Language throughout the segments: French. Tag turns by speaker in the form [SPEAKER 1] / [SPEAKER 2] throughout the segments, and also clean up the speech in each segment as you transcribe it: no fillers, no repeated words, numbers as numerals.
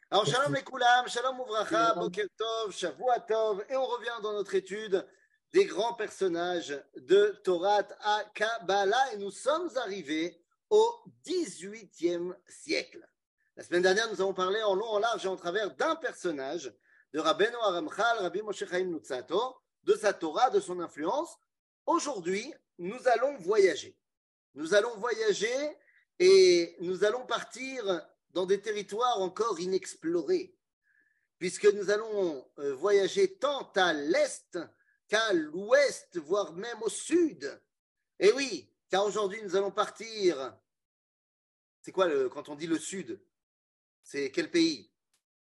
[SPEAKER 1] Alors, shalom les koulam, shalom ouvracha, boker tov, shavua tov, et on revient dans notre étude des grands personnages de Torah à Kabbalah, et nous sommes arrivés au 18e siècle. La semaine dernière, nous avons parlé en long, en large et en travers d'un personnage de Rabbeinu Aramchal, Rabbi Moshe Chaim Luzzatto, de sa Torah, de son influence. Aujourd'hui, nous allons voyager. Nous allons voyager et nous allons partir dans des territoires encore inexplorés, puisque nous allons voyager tant à l'est qu'à l'ouest, voire même au sud. Et oui, car aujourd'hui nous allons partir. C'est quoi quand on dit le sud? C'est quel pays?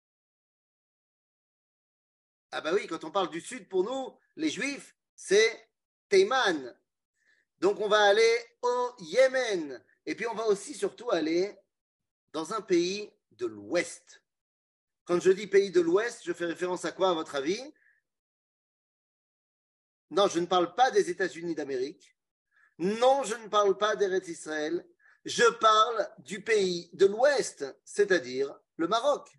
[SPEAKER 1] Ah bah oui, quand on parle du sud, pour nous, les juifs, c'est Théman. Donc on va aller au Yémen. Et puis on va aussi surtout aller dans un pays de l'Ouest. Quand je dis pays de l'Ouest, je fais référence à quoi, à votre avis? Non, je ne parle pas des États-Unis d'Amérique. Non, je ne parle pas d'Eretz Israël. Je parle du pays de l'Ouest, c'est-à-dire le Maroc.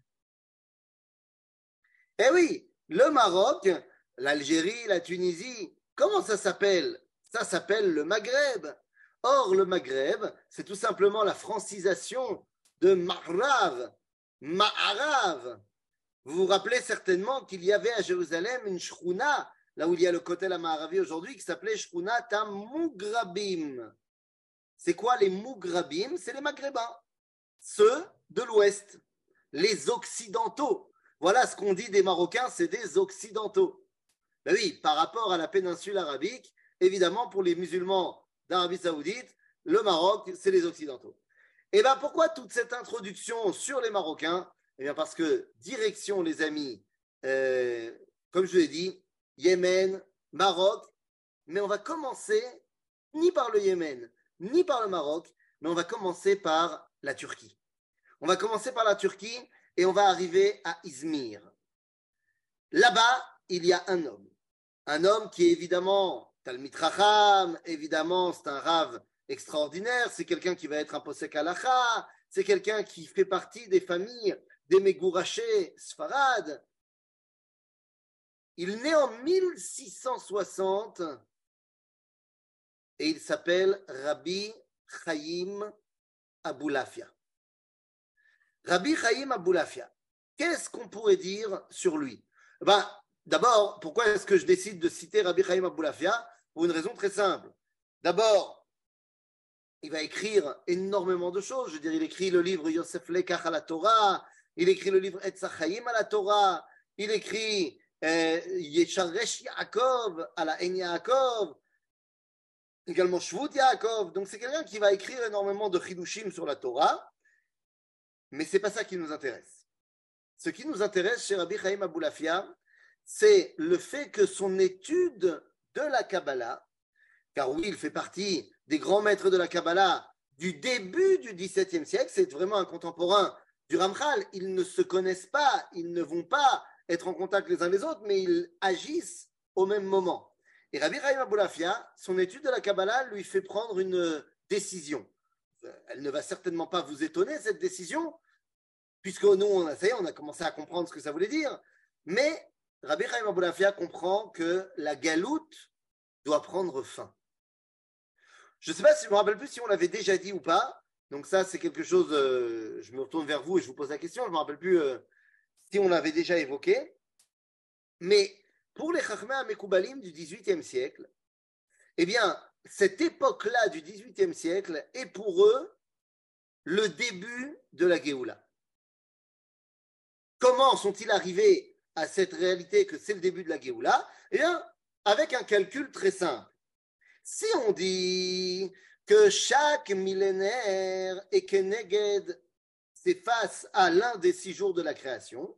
[SPEAKER 1] Eh oui, le Maroc, l'Algérie, la Tunisie, comment ça s'appelle? Ça s'appelle le Maghreb. Or, le Maghreb, c'est tout simplement la francisation de Ma'rav, Ma'arav. Vous vous rappelez certainement qu'il y avait à Jérusalem une shrouna, là où il y a le Kotel HaMa'aravi aujourd'hui, qui s'appelait Shrounat HaMougrabim. C'est quoi les Mougrabim? C'est les Maghrébins, ceux de l'Ouest, les Occidentaux. Voilà ce qu'on dit des Marocains, c'est des Occidentaux. Ben oui, par rapport à la péninsule arabique, évidemment, pour les musulmans d'Arabie Saoudite, le Maroc, c'est les Occidentaux. Et bien pourquoi toute cette introduction sur les Marocains? Eh bien parce que direction, les amis, comme je l'ai dit, Yémen, Maroc, mais on va commencer ni par le Yémen, ni par le Maroc, mais on va commencer par la Turquie. On va commencer par la Turquie et on va arriver à Izmir. Là-bas, il y a un homme qui est évidemment Talmid Chacham, évidemment c'est un rave extraordinaire, c'est quelqu'un qui va être un posek halacha, c'est quelqu'un qui fait partie des familles des Megourachés Sfarad. Il naît en 1660 et il s'appelle Rabbi Chaim Aboulafia. Rabbi Chaim Aboulafia, qu'est-ce qu'on pourrait dire sur lui? D'abord, pourquoi est-ce que je décide de citer Rabbi Chaim Aboulafia? Pour une raison très simple. D'abord, il va écrire énormément de choses. Je veux dire, il écrit le livre Yosef Lekach à la Torah, il écrit le livre Etz HaChaim à la Torah, il écrit Yesharesh Yaakov à la En Yaakov, également Shvut Yaakov. Donc c'est quelqu'un qui va écrire énormément de Chidushim sur la Torah, mais ce n'est pas ça qui nous intéresse. Ce qui nous intéresse chez Rabbi Chaim Aboulafia, c'est le fait que son étude de la Kabbalah, car oui, il fait partie des grands maîtres de la Kabbalah du début du XVIIe siècle, c'est vraiment un contemporain du Ramchal, ils ne se connaissent pas, ils ne vont pas être en contact les uns les autres, mais ils agissent au même moment. Et Rabbi Chaim Aboulafia, son étude de la Kabbalah lui fait prendre une décision. Elle ne va certainement pas vous étonner, cette décision, puisque nous, on a commencé à comprendre ce que ça voulait dire, mais Rabbi Chaim Aboulafia comprend que la galoute doit prendre fin. Je ne sais pas si je me rappelle plus si on l'avait déjà dit ou pas, donc ça c'est quelque chose, je me retourne vers vous et je vous pose la question, je ne me rappelle plus si on l'avait déjà évoqué, mais pour les Chachmei HaMekoubalim du XVIIIe siècle, eh bien, cette époque-là du XVIIIe siècle est pour eux le début de la Géoula. Comment sont-ils arrivés à cette réalité que c'est le début de la Géoula? Eh bien, avec un calcul très simple. Si on dit que chaque millénaire est Keneged, c'est face à l'un des 6 jours de la création,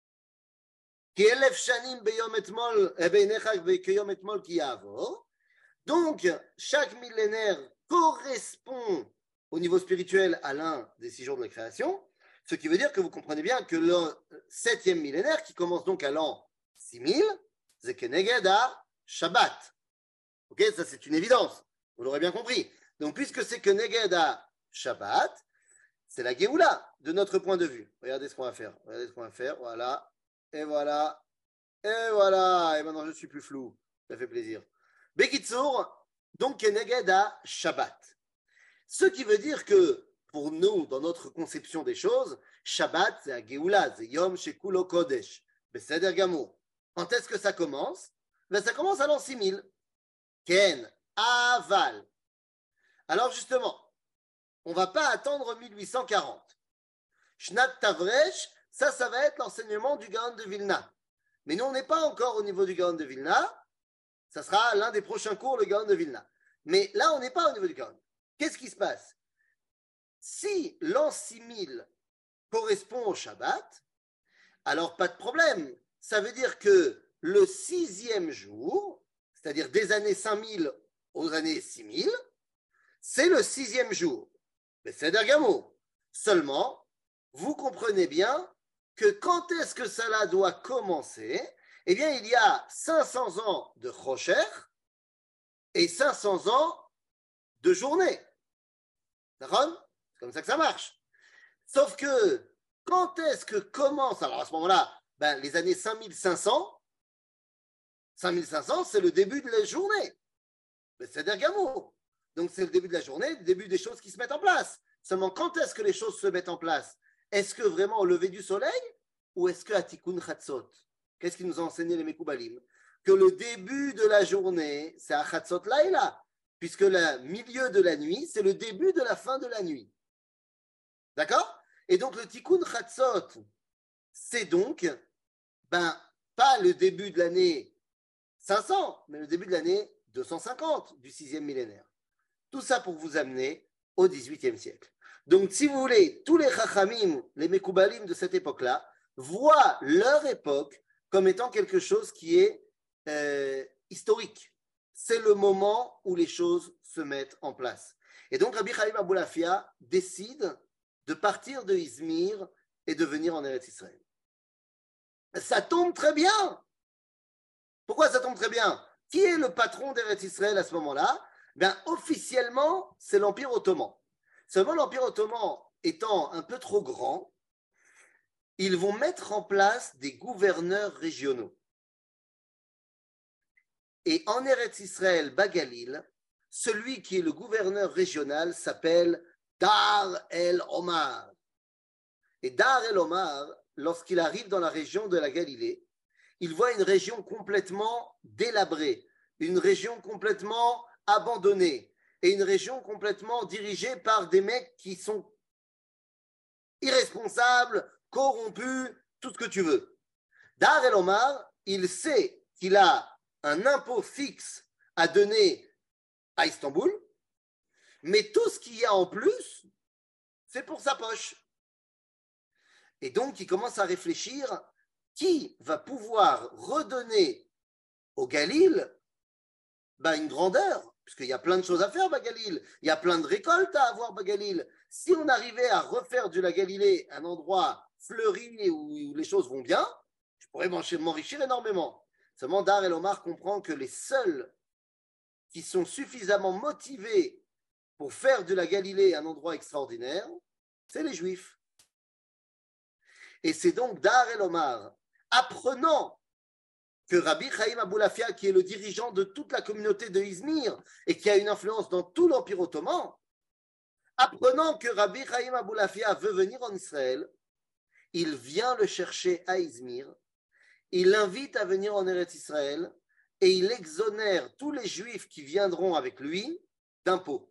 [SPEAKER 1] donc chaque millénaire correspond au niveau spirituel à l'un des 6 jours de la création, ce qui veut dire que vous comprenez bien que le 7e millénaire, qui commence donc à l'an 6000, c'est Keneged à Shabbat. Ok, ça c'est une évidence, vous l'aurez bien compris. Donc puisque c'est Keneged à Shabbat, c'est la Géoula, de notre point de vue. Regardez ce qu'on va faire. Voilà. Et voilà. Et voilà. Et maintenant, je ne suis plus flou. Ça fait plaisir. Bekitsour, donc, Keneged à Shabbat. Ce qui veut dire que, pour nous, dans notre conception des choses, Shabbat, c'est la Géoula, c'est Yom Shekulo Kodesh. Beseder Gamour. Quand est-ce que ça commence? Ben, ça commence à l'an 6000. Ken, Aval. Alors, justement, on ne va pas attendre 1840. Shnat Tavresh, ça va être l'enseignement du Gaon de Vilna. Mais nous, on n'est pas encore au niveau du Gaon de Vilna. Ça sera l'un des prochains cours, le Gaon de Vilna. Mais là, on n'est pas au niveau du Gaon. Qu'est-ce qui se passe? Si l'an 6000 correspond au Shabbat, alors pas de problème. Ça veut dire que le 6e jour, c'est-à-dire des années 5000 aux années 6000, c'est le 6e jour. Mais c'est d'Argamo. Seulement, vous comprenez bien que quand est-ce que cela doit commencer? Eh bien, il y a 500 ans de Rocher et 500 ans de journée. D'accord? C'est comme ça que ça marche. Sauf que, quand est-ce que commence? Alors, à ce moment-là, ben, les années 5500, c'est le début de la journée. Mais c'est d'Argamo. Donc, c'est le début de la journée, le début des choses qui se mettent en place. Seulement, quand est-ce que les choses se mettent en place? Est-ce que vraiment au lever du soleil ou est-ce qu'à Tikkun Chatzot? Qu'est-ce qu'ils nous ont enseigné les Mekoubalim? Que le début de la journée, c'est à Chatzot Laïla, puisque le milieu de la nuit, c'est le début de la fin de la nuit. D'accord? Et donc, le Tikkun Chatzot, c'est donc, pas le début de l'année 500, mais le début de l'année 250 du 6e millénaire. Tout ça pour vous amener au XVIIIe siècle. Donc, si vous voulez, tous les Chachamim, les Mekoubalim de cette époque-là, voient leur époque comme étant quelque chose qui est historique. C'est le moment où les choses se mettent en place. Et donc, Rabbi Chaim Aboulafia décide de partir de Izmir et de venir en Eretz Israël. Ça tombe très bien. Pourquoi ça tombe très bien? Qui est le patron d'Eretz Israël à ce moment-là? Officiellement, c'est l'Empire ottoman. Seulement, l'Empire ottoman étant un peu trop grand, ils vont mettre en place des gouverneurs régionaux. Et en Eretz Israël, Bagalil, celui qui est le gouverneur régional s'appelle Dar el-Omar. Et Dar el-Omar, lorsqu'il arrive dans la région de la Galilée, il voit une région complètement délabrée, une région complètement abandonnée et une région complètement dirigée par des mecs qui sont irresponsables, corrompus, tout ce que tu veux. Dar el-Omar, il sait qu'il a un impôt fixe à donner à Istanbul, mais tout ce qu'il y a en plus, c'est pour sa poche. Et donc, il commence à réfléchir qui va pouvoir redonner au Galil une grandeur, puisqu'il y a plein de choses à faire, Bagalil. Il y a plein de récoltes à avoir, Bagalil. Si on arrivait à refaire de la Galilée un endroit fleuri et où les choses vont bien, je pourrais m'enrichir énormément. Seulement, Dar el-Omar comprend que les seuls qui sont suffisamment motivés pour faire de la Galilée un endroit extraordinaire, c'est les Juifs. Et c'est donc Dar el-Omar, apprenant que Rabbi Chaim Aboulafia, qui est le dirigeant de toute la communauté de Izmir et qui a une influence dans tout l'Empire ottoman, apprenant que Rabbi Chaim Aboulafia veut venir en Israël, il vient le chercher à Izmir, il l'invite à venir en Eretz Israël et il exonère tous les Juifs qui viendront avec lui d'impôts.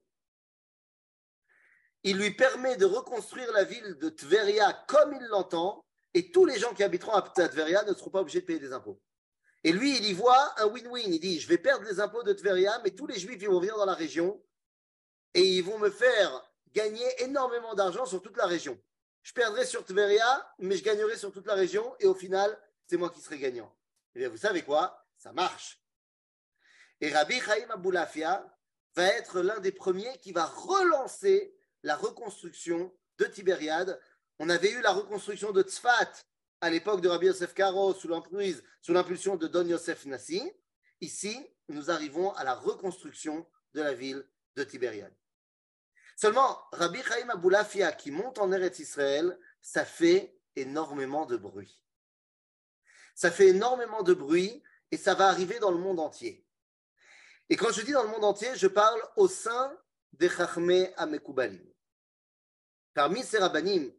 [SPEAKER 1] Il lui permet de reconstruire la ville de Tveria comme il l'entend et tous les gens qui habiteront à Tveria ne seront pas obligés de payer des impôts. Et lui, il y voit un win-win. Il dit, je vais perdre les impôts de Tveria, mais tous les Juifs ils vont venir dans la région et ils vont me faire gagner énormément d'argent sur toute la région. Je perdrai sur Tveria, mais je gagnerai sur toute la région et au final, c'est moi qui serai gagnant. Et bien, vous savez quoi? Ça marche. Et Rabbi Chaim Aboulafia va être l'un des premiers qui va relancer la reconstruction de Tibériade. On avait eu la reconstruction de Tzfat à l'époque de Rabbi Yosef Karo sous l'impulsion de Don Yosef Nassi. Ici, nous arrivons à la reconstruction de la ville de Tibériade. Seulement, Rabbi Chaim Aboulafia qui monte en Eretz Israël, ça fait énormément de bruit. Ça fait énormément de bruit et ça va arriver dans le monde entier. Et quand je dis dans le monde entier, je parle au sein des Chachmei Amekoubalim. Parmi ces rabbanim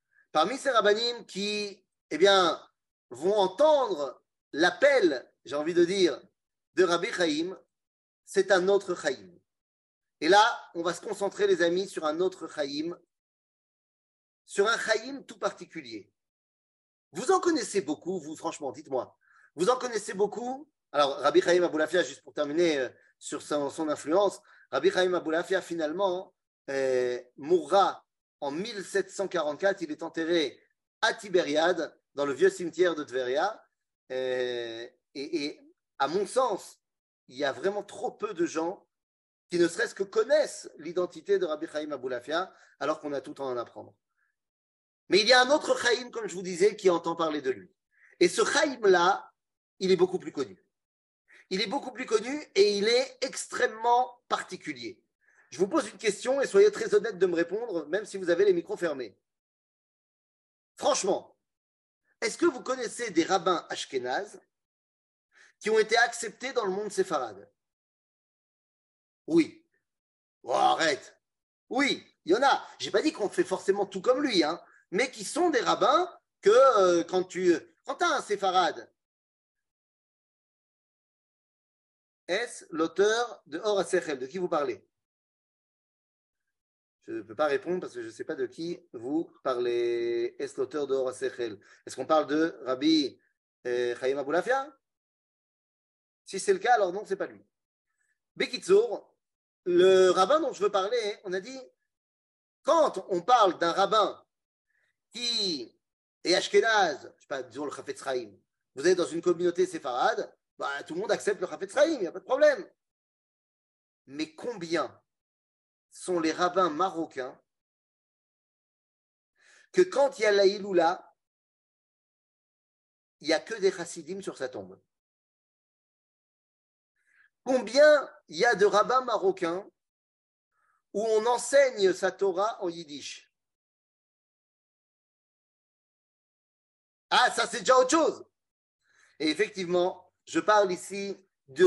[SPEAKER 1] qui, eh bien, vont entendre l'appel, j'ai envie de dire, de Rabbi Chaim, c'est un autre Chaim. Et là, on va se concentrer, les amis, sur un autre Chaim, sur un Chaim tout particulier. Vous en connaissez beaucoup, vous, franchement, dites-moi. Vous en connaissez beaucoup? Alors, Rabbi Chaim Aboulafia, juste pour terminer sur son influence, Rabbi Chaim Aboulafia, finalement, mourra en 1744. Il est enterré à Tibériade, dans le vieux cimetière de Tveria. Et à mon sens, il y a vraiment trop peu de gens qui ne serait-ce que connaissent l'identité de Rabbi Chaim Aboulafia, alors qu'on a tout à en apprendre. Mais il y a un autre Chaim, comme je vous disais, qui entend parler de lui. Et ce Chaim-là, il est beaucoup plus connu. Il est beaucoup plus connu et il est extrêmement particulier. Je vous pose une question et soyez très honnête de me répondre, même si vous avez les micros fermés. Franchement, est-ce que vous connaissez des rabbins ashkénazes qui ont été acceptés dans le monde séfarade? Oui. Oh, arrête. Oui, il y en a. Je n'ai pas dit qu'on fait forcément tout comme lui, hein, mais qui sont des rabbins que quand tu as un séfarade, est-ce l'auteur de Or HaSechel? De qui vous parlez? Je ne peux pas répondre parce que je ne sais pas de qui vous parlez. Est-ce l'auteur de Or HaSechel? Est-ce qu'on parle de Rabbi Chaim Aboulafia? Si c'est le cas, alors non, ce n'est pas lui. Bekitsour, le rabbin dont je veux parler, on a dit, quand on parle d'un rabbin qui est ashkénaze, je ne sais pas, disons le Chafetz Chaim, vous êtes dans une communauté séfarade, bah, tout le monde accepte le Chafetz Chaim, il n'y a pas de problème. Mais combien sont les rabbins marocains que quand il y a la Iloula, il n'y a que des chassidim sur sa tombe? Combien il y a de rabbins marocains où on enseigne sa Torah en yiddish? Ah, ça c'est déjà autre chose. Et effectivement, je parle ici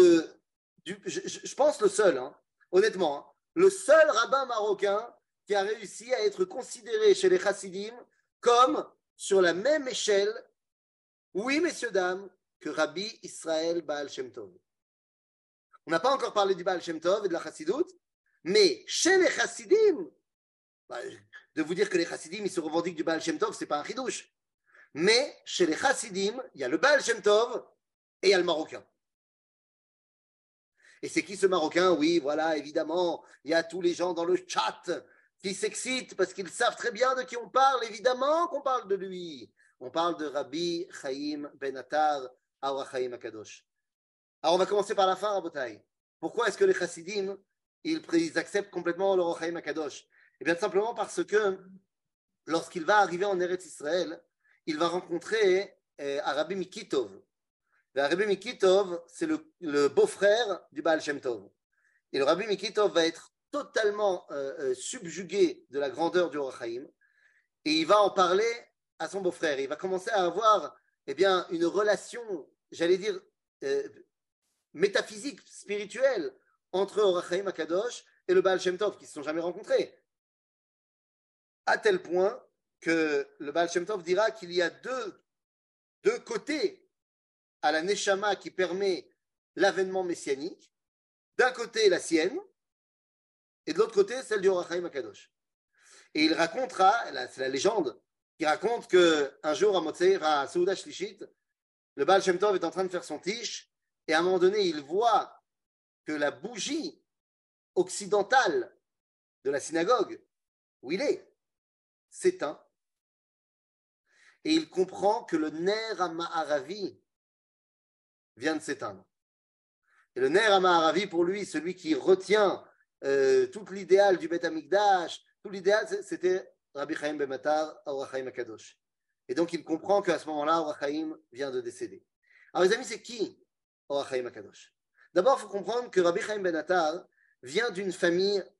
[SPEAKER 1] je pense le seul, hein, honnêtement, hein, le seul rabbin marocain qui a réussi à être considéré chez les chassidim comme sur la même échelle, oui messieurs, dames, que Rabbi Israël Baal Shem Tov. On n'a pas encore parlé du Baal Shem Tov et de la chassidoute, mais chez les chassidim, de vous dire que les chassidim ils se revendiquent du Baal Shem Tov, ce n'est pas un chidouche. Mais chez les chassidim, il y a le Baal Shem Tov et il y a le marocain. Et c'est qui ce marocain? Oui, voilà, évidemment, il y a tous les gens dans le chat qui s'excitent parce qu'ils savent très bien de qui on parle. Évidemment qu'on parle de lui. On parle de Rabbi Chaim Ben Attar, Or HaChaim HaKadosh. Alors on va commencer par la fin, Rabotai. Pourquoi est-ce que les chassidim, ils acceptent complètement le Or HaChaim HaKadosh? Eh bien, simplement parce que lorsqu'il va arriver en Eretz Israël, il va rencontrer Rabbi Mikitov. Le Rabbi Mikitov, c'est le beau-frère du Baal Shem Tov. Et le Rabbi Mikitov va être totalement subjugué de la grandeur du Or HaChaim et il va en parler à son beau-frère. Il va commencer à avoir une relation, j'allais dire, métaphysique, spirituelle entre Or HaChaim HaKadosh et le Baal Shem Tov, qui ne se sont jamais rencontrés. À tel point que le Baal Shem Tov dira qu'il y a deux côtés à la Neshama qui permet l'avènement messianique. D'un côté, la sienne, et de l'autre côté, celle du Or HaChaim HaKadosh. Et il racontera, c'est la légende, qui raconte qu'un jour, à Seuda Shlishit, le Baal Shem Tov est en train de faire son tiche, et à un moment donné, il voit que la bougie occidentale de la synagogue, où il est, s'éteint, et il comprend que le Ner HaMa'aravi vient de s'éteindre. Et le Ner HaMa'aravi, pour lui, celui qui retient tout l'idéal du Beth Amikdash, tout l'idéal, c'était Rabbi Chaim Ben Attar, Or HaChaim HaKadosh. Et donc, il comprend qu'à ce moment-là, Or HaChaim vient de décéder. Alors, les amis, c'est qui Or HaChaim HaKadosh? D'abord, il faut comprendre que Rabbi Chaim Ben Attar vient d'une famille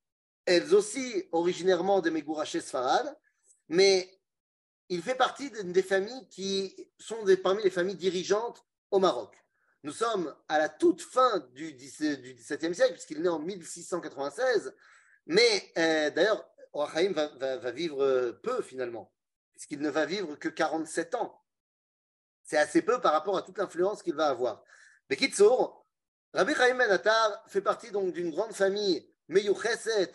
[SPEAKER 1] elles aussi originairement des Megourachés Sfarad, mais il fait partie des familles qui sont parmi les familles dirigeantes au Maroc. Nous sommes à la toute fin du XVIIe siècle, puisqu'il est né en 1696, mais d'ailleurs, Or HaChaim va vivre peu finalement, puisqu'il ne va vivre que 47 ans. C'est assez peu par rapport à toute l'influence qu'il va avoir. Mais Kitsour, Rabbi Chaim Ben Attar fait partie donc d'une grande famille Meyoucheset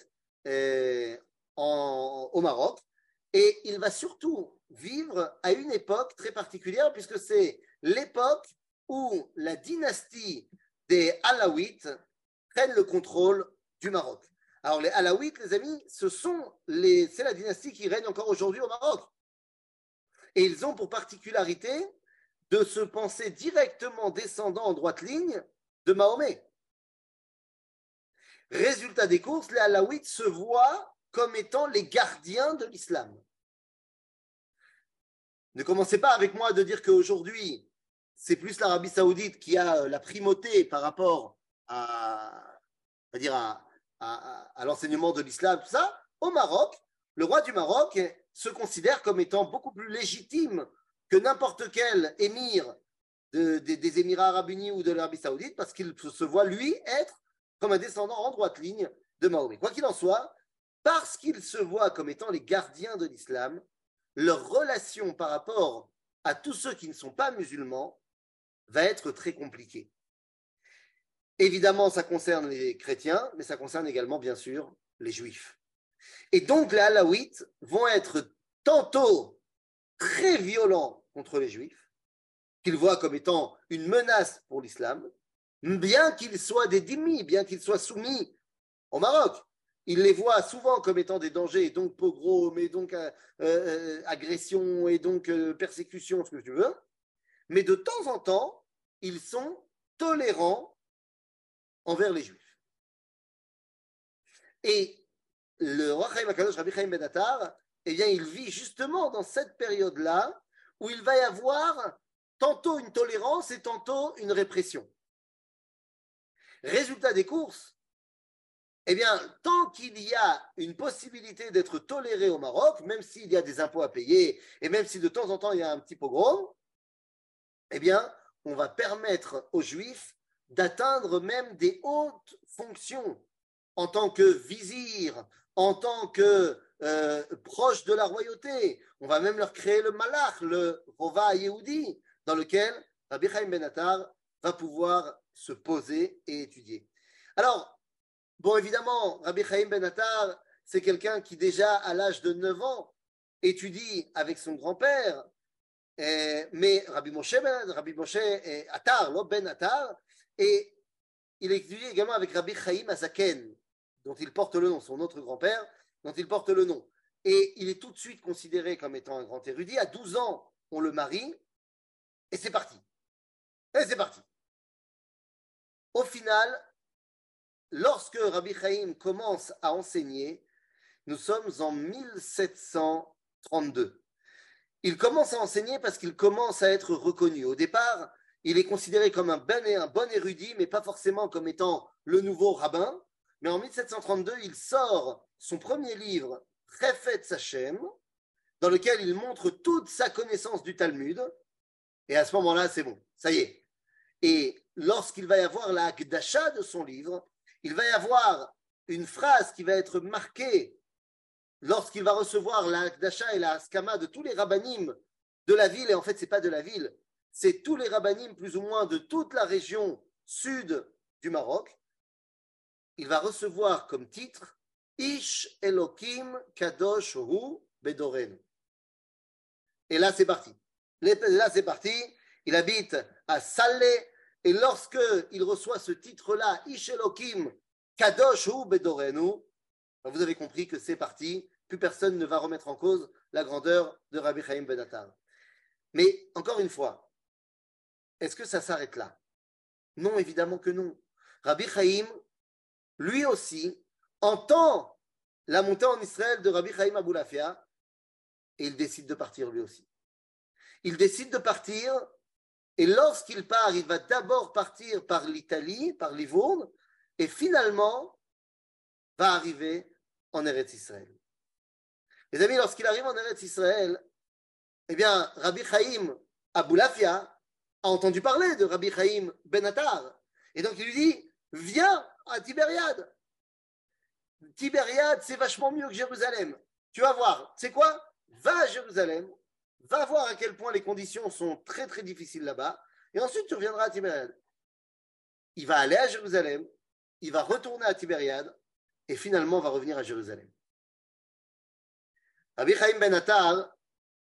[SPEAKER 1] au Maroc, et il va surtout vivre à une époque très particulière, puisque c'est l'époque où la dynastie des Alaouites prennent le contrôle du Maroc. Alors les Alaouites, les amis, c'est la dynastie qui règne encore aujourd'hui au Maroc. Et ils ont pour particularité de se penser directement descendants en droite ligne de Mahomet. Résultat des courses, les Alaouites se voient comme étant les gardiens de l'islam. Ne commencez pas avec moi de dire qu'aujourd'hui, c'est plus l'Arabie Saoudite qui a la primauté par rapport à l'enseignement de l'islam, tout ça. Au Maroc, le roi du Maroc se considère comme étant beaucoup plus légitime que n'importe quel émir des Émirats arabes unis ou de l'Arabie Saoudite, parce qu'il se voit, lui, être comme un descendant en droite ligne de Mahomet. Quoi qu'il en soit, parce qu'il se voit comme étant les gardiens de l'islam, leur relation par rapport à tous ceux qui ne sont pas musulmans va être très compliquée. Évidemment, ça concerne les chrétiens, mais ça concerne également, bien sûr, les juifs. Et donc, les Alaouites vont être tantôt très violents contre les juifs, qu'ils voient comme étant une menace pour l'islam, bien qu'ils soient des dhimmis, bien qu'ils soient soumis au Maroc. Ils les voient souvent comme étant des dangers, et donc pogroms, et donc agression, et donc persécution, ce que tu veux. Mais de temps en temps, ils sont tolérants envers les Juifs. Et le roi Chaim HaKadosh, Rabbi Chaim Ben Attar, eh bien, il vit justement dans cette période-là où il va y avoir tantôt une tolérance et tantôt une répression. Résultat des courses, eh bien, tant qu'il y a une possibilité d'être toléré au Maroc, même s'il y a des impôts à payer et même si de temps en temps il y a un petit pogrom, eh bien, on va permettre aux Juifs d'atteindre même des hautes fonctions en tant que vizir, en tant que proche de la royauté. On va même leur créer le malach, le rova Yehudi, dans lequel Rabbi Chaim Ben Attar va pouvoir se poser et étudier. Alors, bon, évidemment, Rabbi Chaim Ben Attar, c'est quelqu'un qui déjà à l'âge de 9 ans étudie avec son grand-père, mais Rabbi Moshe Attar, Ben Attar, et il étudie également avec Rabbi Chaim Azaken, dont il porte le nom, son autre grand-père, dont il porte le nom. Et il est tout de suite considéré comme étant un grand érudit. À 12 ans, on le marie, et c'est parti. Et c'est parti. Au final, lorsque Rabbi Chaim commence à enseigner, nous sommes en 1732. Il commence à enseigner parce qu'il commence à être reconnu. Au départ, il est considéré comme un bon érudit, mais pas forcément comme étant le nouveau rabbin. Mais en 1732, il sort son premier livre, Chefetz Hashem, dans lequel il montre toute sa connaissance du Talmud. Et à ce moment-là, c'est bon, ça y est. Et lorsqu'il va y avoir la Hakdasha de son livre, il va y avoir une phrase qui va être marquée lorsqu'il va recevoir la Hakdasha et la Haskama de tous les rabbanim de la ville. Et en fait, ce n'est pas de la ville, c'est tous les rabbanim plus ou moins de toute la région sud du Maroc. Il va recevoir comme titre Ish Elokim Kadosh Hu Bedorenu. Et là, c'est parti. Là, c'est parti. Il habite à Salé. Et lorsque il reçoit ce titre-là, Ish Elokim Kadosh Hu Bedorenu, vous avez compris que c'est parti. Plus personne ne va remettre en cause la grandeur de Rabbi Chaim Ben Attar. Mais encore une fois, est-ce que ça s'arrête là? Non, évidemment que non. Rabbi Chaim, lui aussi, entend la montée en Israël de Rabbi Chaim Aboulafia et il décide de partir lui aussi. Il décide de partir et lorsqu'il part, il va d'abord partir par l'Italie, par Livourne, et finalement va arriver en Eretz Israël. Les amis, lorsqu'il arrive en Eretz Israël, eh bien, Rabbi Chaim Aboulafia a entendu parler de Rabbi Chaim Ben Attar. Et donc, il lui dit, viens à Tibériade. Tibériade, c'est vachement mieux que Jérusalem. Tu vas voir. C'est quoi? Va à Jérusalem, va voir à quel point les conditions sont très, très difficiles là-bas, et ensuite, tu reviendras à Tibériade. Il va aller à Jérusalem, il va retourner à Tibériade, et finalement, va revenir à Jérusalem. Rabbi Chaim Ben Attar,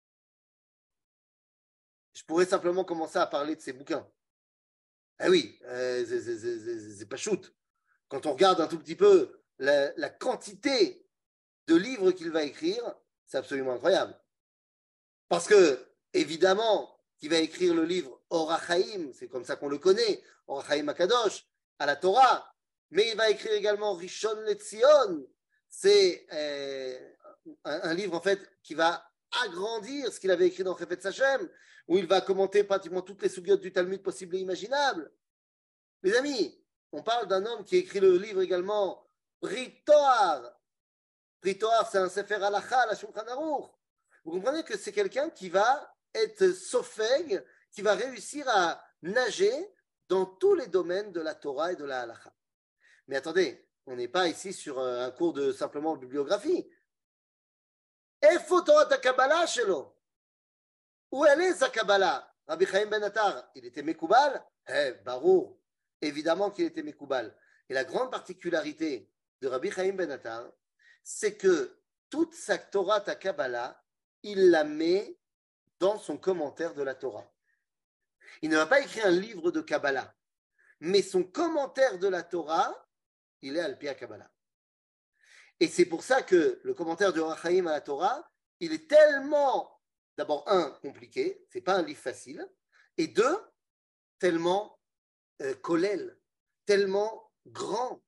[SPEAKER 1] je pourrais simplement commencer à parler de ses bouquins. Eh oui, c'est pas shoot. Quand on regarde un tout petit peu la quantité de livres qu'il va écrire, c'est absolument incroyable. Parce que, évidemment, qu'il va écrire le livre Or HaChaim, c'est comme ça qu'on le connaît, Or HaChaim HaKadosh, à la Torah, mais il va écrire également Rishon LeZion, c'est un livre en fait qui va agrandir ce qu'il avait écrit dans Chefetz Hashem, où il va commenter pratiquement toutes les sougiotes du Talmud possibles et imaginables. Les amis, on parle d'un homme qui écrit le livre également Brit Toar. Brit Toar, c'est un Sefer Halacha, la Shulchan Aruch. Vous comprenez que c'est quelqu'un qui va être sofeg, qui va réussir à nager dans tous les domaines de la Torah et de la Halacha. Mais attendez, on n'est pas ici sur un cours de simplement bibliographie. Efo Torah Kabbalah shelo. Où elle est sa Kabbalah? Rabbi Chaim Ben Attar, il était Mekoubal? Barour. Évidemment qu'il était Mekoubal. Et la grande particularité de Rabbi Chaim Ben Attar, c'est que toute sa Torah ta Kabbalah, il la met dans son commentaire de la Torah. Il ne va pas écrire un livre de Kabbalah, mais son commentaire de la Torah, il est Al-Pi Kabbalah. Et c'est pour ça que le commentaire de Or HaChaim à la Torah, il est tellement, d'abord, un, compliqué, c'est pas un livre facile, et deux, tellement kolel, tellement grand.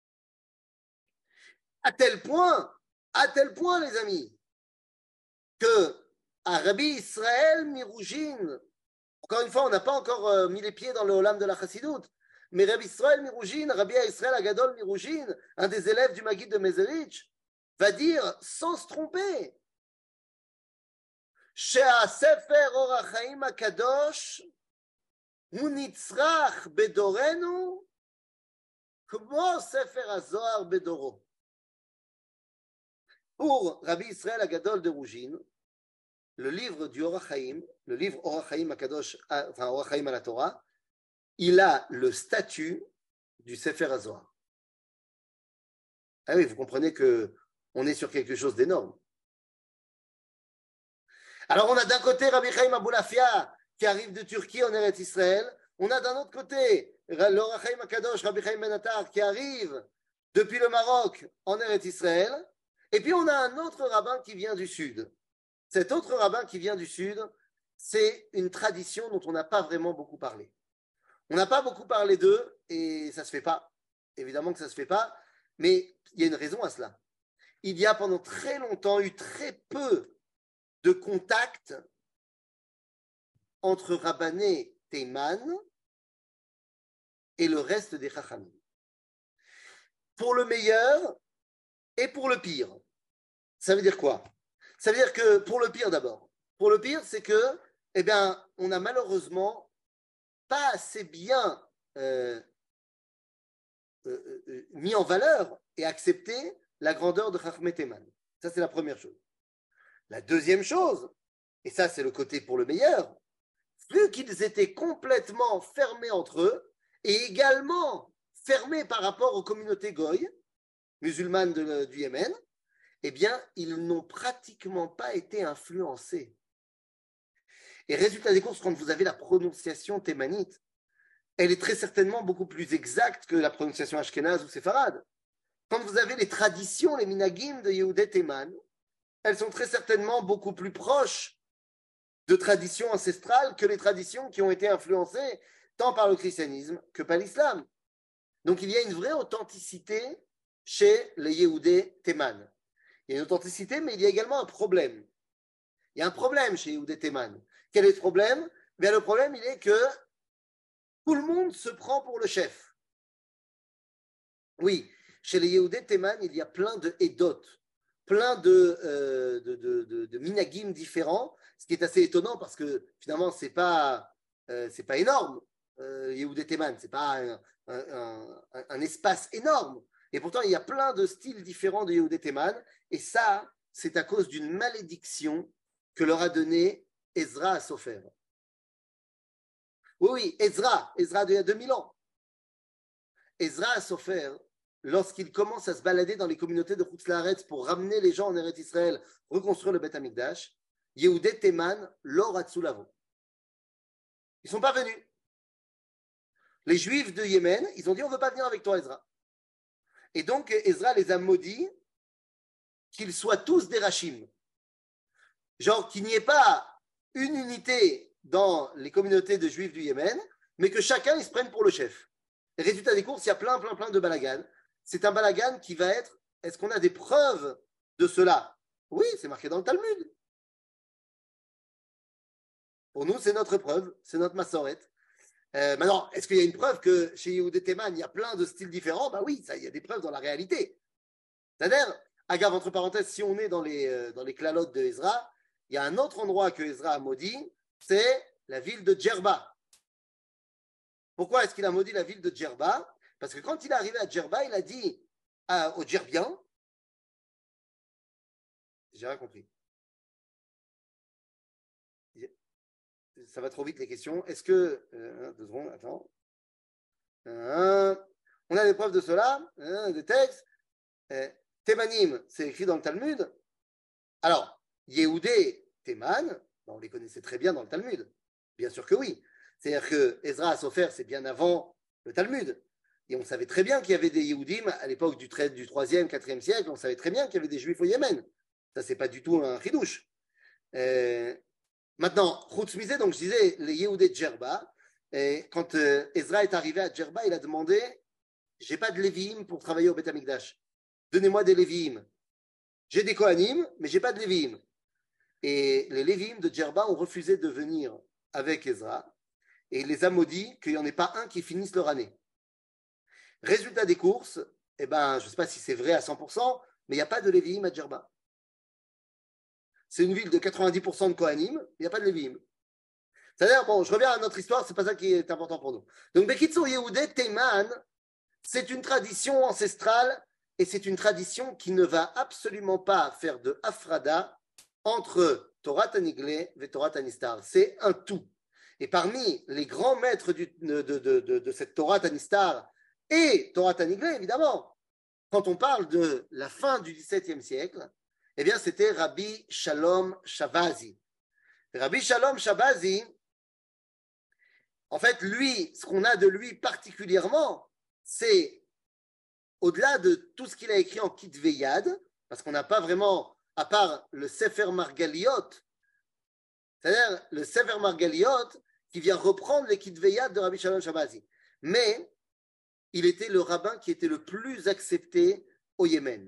[SPEAKER 1] À tel point, les amis, que à Rabbi Israël Miroujin, encore une fois, on n'a pas encore mis les pieds dans le Olam de la Chassidoute, mais Rabbi Israël Miroujin, Rabbi Israël Agadol Miroujin, un des élèves du Maguid de Mezerich, va dire sans se tromper, שהספר אור החיים הקדוש הוא נצרך בדורנו כמו ספר הזוהר בדורו. Pour Rabbi Israël Agadol de Rougine, le livre du Or HaChaim, le livre Or HaChaim HaKadosh, enfin Or HaChaim à la Torah, il a le statut du Sefer HaZohar. Ah oui, vous comprenez qu'on est sur quelque chose d'énorme. Alors on a d'un côté Rabbi Chaim Aboulafia qui arrive de Turquie en Eretz Israël, on a d'un autre côté l'Or HaChaim HaKadosh, Rabbi Chaim Ben Attar qui arrive depuis le Maroc en Eretz Israël, et puis on a un autre rabbin qui vient du sud. Cet autre rabbin qui vient du sud, c'est une tradition dont on n'a pas vraiment beaucoup parlé. On n'a pas beaucoup parlé d'eux et ça ne se fait pas. Évidemment que ça ne se fait pas, mais il y a une raison à cela. Il y a pendant très longtemps eu très peu de contact entre Rabbané Teiman et le reste des Chachamim. Pour le meilleur et pour le pire. Ça veut dire quoi? Ça veut dire que pour le pire d'abord. Pour le pire, c'est que, eh bien, on n'a malheureusement pas assez bien mis en valeur et accepté la grandeur de Chachmei Teiman. Ça, c'est la première chose. La deuxième chose, et ça, c'est le côté pour le meilleur, vu qu'ils étaient complètement fermés entre eux et également fermés par rapport aux communautés goy, musulmanes du Yémen, eh bien, ils n'ont pratiquement pas été influencés. Et résultat des courses, quand vous avez la prononciation thémanite, elle est très certainement beaucoup plus exacte que la prononciation ashkénaze ou séfarade. Quand vous avez les traditions, les minagim de Yehudé Théman, elles sont très certainement beaucoup plus proches de traditions ancestrales que les traditions qui ont été influencées tant par le christianisme que par l'islam. Donc il y a une vraie authenticité chez les Yehudé Théman. Il y a une authenticité, mais il y a également un problème. Il y a un problème chez Yehudé Théman. Quel est le problème? Bien, le problème, il est que tout le monde se prend pour le chef. Oui, chez les Yehudé Théman, il y a plein de Edot, plein de minagim différents, ce qui est assez étonnant parce que finalement, c'est pas énorme, Yehudé Théman, c'est pas un espace énorme. Et pourtant, il y a plein de styles différents de Yehudé Théman, et ça, c'est à cause d'une malédiction que leur a donnée Ezra à Sofer. Oui, Ezra d'il y a 2000 ans. Ezra à Sofer, lorsqu'il commence à se balader dans les communautés de Chutz Laaretz pour ramener les gens en Eretz Israël, reconstruire le Beth Amikdash, Yehudé Théman, l'or à Tsulavo. Ils ne sont pas venus. Les Juifs de Yémen, ils ont dit on ne veut pas venir avec toi, Ezra. Et donc, Ezra les a maudits qu'ils soient tous des Rachim. Genre qu'il n'y ait pas une unité dans les communautés de Juifs du Yémen, mais que chacun il se prenne pour le chef. Et résultat des courses, il y a plein de balagan. C'est un balagan qui va être, est-ce qu'on a des preuves de cela? Oui, c'est marqué dans le Talmud. Pour nous, c'est notre preuve, c'est notre massoret. Maintenant, est-ce qu'il y a une preuve que chez Yehudé Théman, il y a plein de styles différents? Ben oui, ça, il y a des preuves dans la réalité. C'est-à-dire, agave entre parenthèses, si on est dans les klalotes de Ezra, il y a un autre endroit que Ezra a maudit, c'est la ville de Djerba. Pourquoi est-ce qu'il a maudit la ville de Djerba? Parce que quand il est arrivé à Djerba, il a dit aux Djerbiens, j'ai rien compris. Ça va trop vite les questions. Est-ce que. 2 secondes, attends. On a des preuves de cela, des textes. Thémanim, c'est écrit dans le Talmud. Alors, Yehudé, Théman, on les connaissait très bien dans le Talmud. Bien sûr que oui. C'est-à-dire que Ezra à Sofer, c'est bien avant le Talmud. Et on savait très bien qu'il y avait des Yehudim à l'époque du 3e, 4e siècle. On savait très bien qu'il y avait des Juifs au Yémen. Ça, c'est pas du tout un chidouche. Maintenant, Chutz Mizeh, donc je disais, les Yehudé de Djerba, et quand Ezra est arrivé à Djerba, il a demandé, j'ai pas de Lévi'im pour travailler au Beth Amikdash. Donnez-moi des Lévi'im. J'ai des Kohanim, mais j'ai pas de Lévi'im. Et les Lévi'im de Djerba ont refusé de venir avec Ezra, et il les a maudits qu'il n'y en ait pas un qui finisse leur année. Résultat des courses, je ne sais pas si c'est vrai à 100%, mais il n'y a pas de Lévi'im à Djerba. C'est une ville de 90% de Kohanim, il n'y a pas de Lévi'im. C'est-à-dire, bon, je reviens à notre histoire, c'est pas ça qui est important pour nous. Donc, Bekitso Yehudé Théman, c'est une tradition ancestrale et c'est une tradition qui ne va absolument pas faire de Afrada entre Torah Taniglé et Torah Tanistar. C'est un tout. Et parmi les grands maîtres de cette Torah Tanistar et Torah Taniglé, évidemment, quand on parle de la fin du XVIIe siècle, eh bien, c'était Rabbi Shalom Shavazi. Rabbi Shalom Shavazi, en fait, lui, ce qu'on a de lui particulièrement, c'est au-delà de tout ce qu'il a écrit en Kitvei Yad, parce qu'on n'a pas vraiment, à part le Sefer Margaliot, c'est-à-dire le Sefer Margaliot qui vient reprendre les Kitvei Yad de Rabbi Shalom Shavazi. Mais il était le rabbin qui était le plus accepté au Yémen.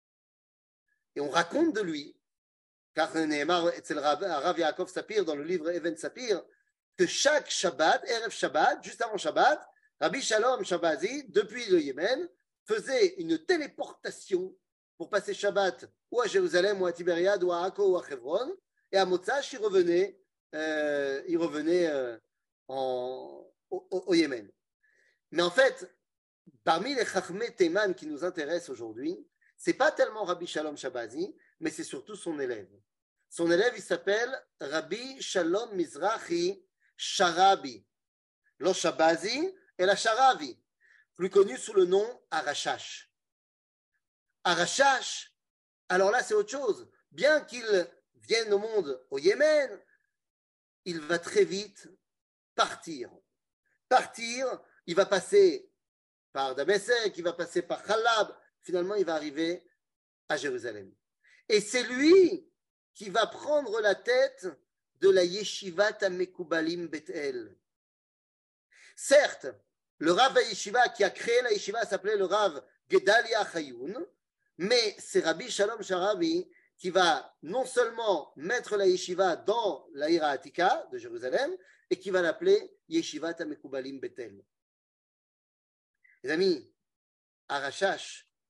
[SPEAKER 1] Et on raconte de lui, car Nehemar etzel Rav Yaakov Sapir dans le livre Even Sapir, que chaque Shabbat, Erev Shabbat, juste avant Shabbat, Rabbi Shalom Shavazi, depuis le Yémen, faisait une téléportation pour passer Shabbat ou à Jérusalem, ou à Tibériade, ou à Akko, ou à Hebron, et à Motzash, il revenait au Yémen. Mais en fait, parmi les Chachmei Théman qui nous intéressent aujourd'hui, ce n'est pas tellement Rabbi Shalom Shavazi, mais c'est surtout son élève. Son élève, il s'appelle Rabbi Shalom Mizrahi Sharabi. Lo Shavazi et la Sharabi, plus connu sous le nom Arashash. Arashash, alors là, c'est autre chose. Bien qu'il vienne au monde au Yémen, il va très vite partir. Il va passer par Damesek, il va passer par Chalab, finalement, il va arriver à Jérusalem. Et c'est lui qui va prendre la tête de la Yeshivat HaMekubalim Bethel. Certes, le Rav Yeshiva qui a créé la Yeshiva s'appelait le Rav Gedalia Chayoun, mais c'est Rabbi Shalom Sharabi qui va non seulement mettre la Yeshiva dans la Ira Atika de Jérusalem, et qui va l'appeler Yeshivat HaMekubalim Bethel. Les amis, Arashash,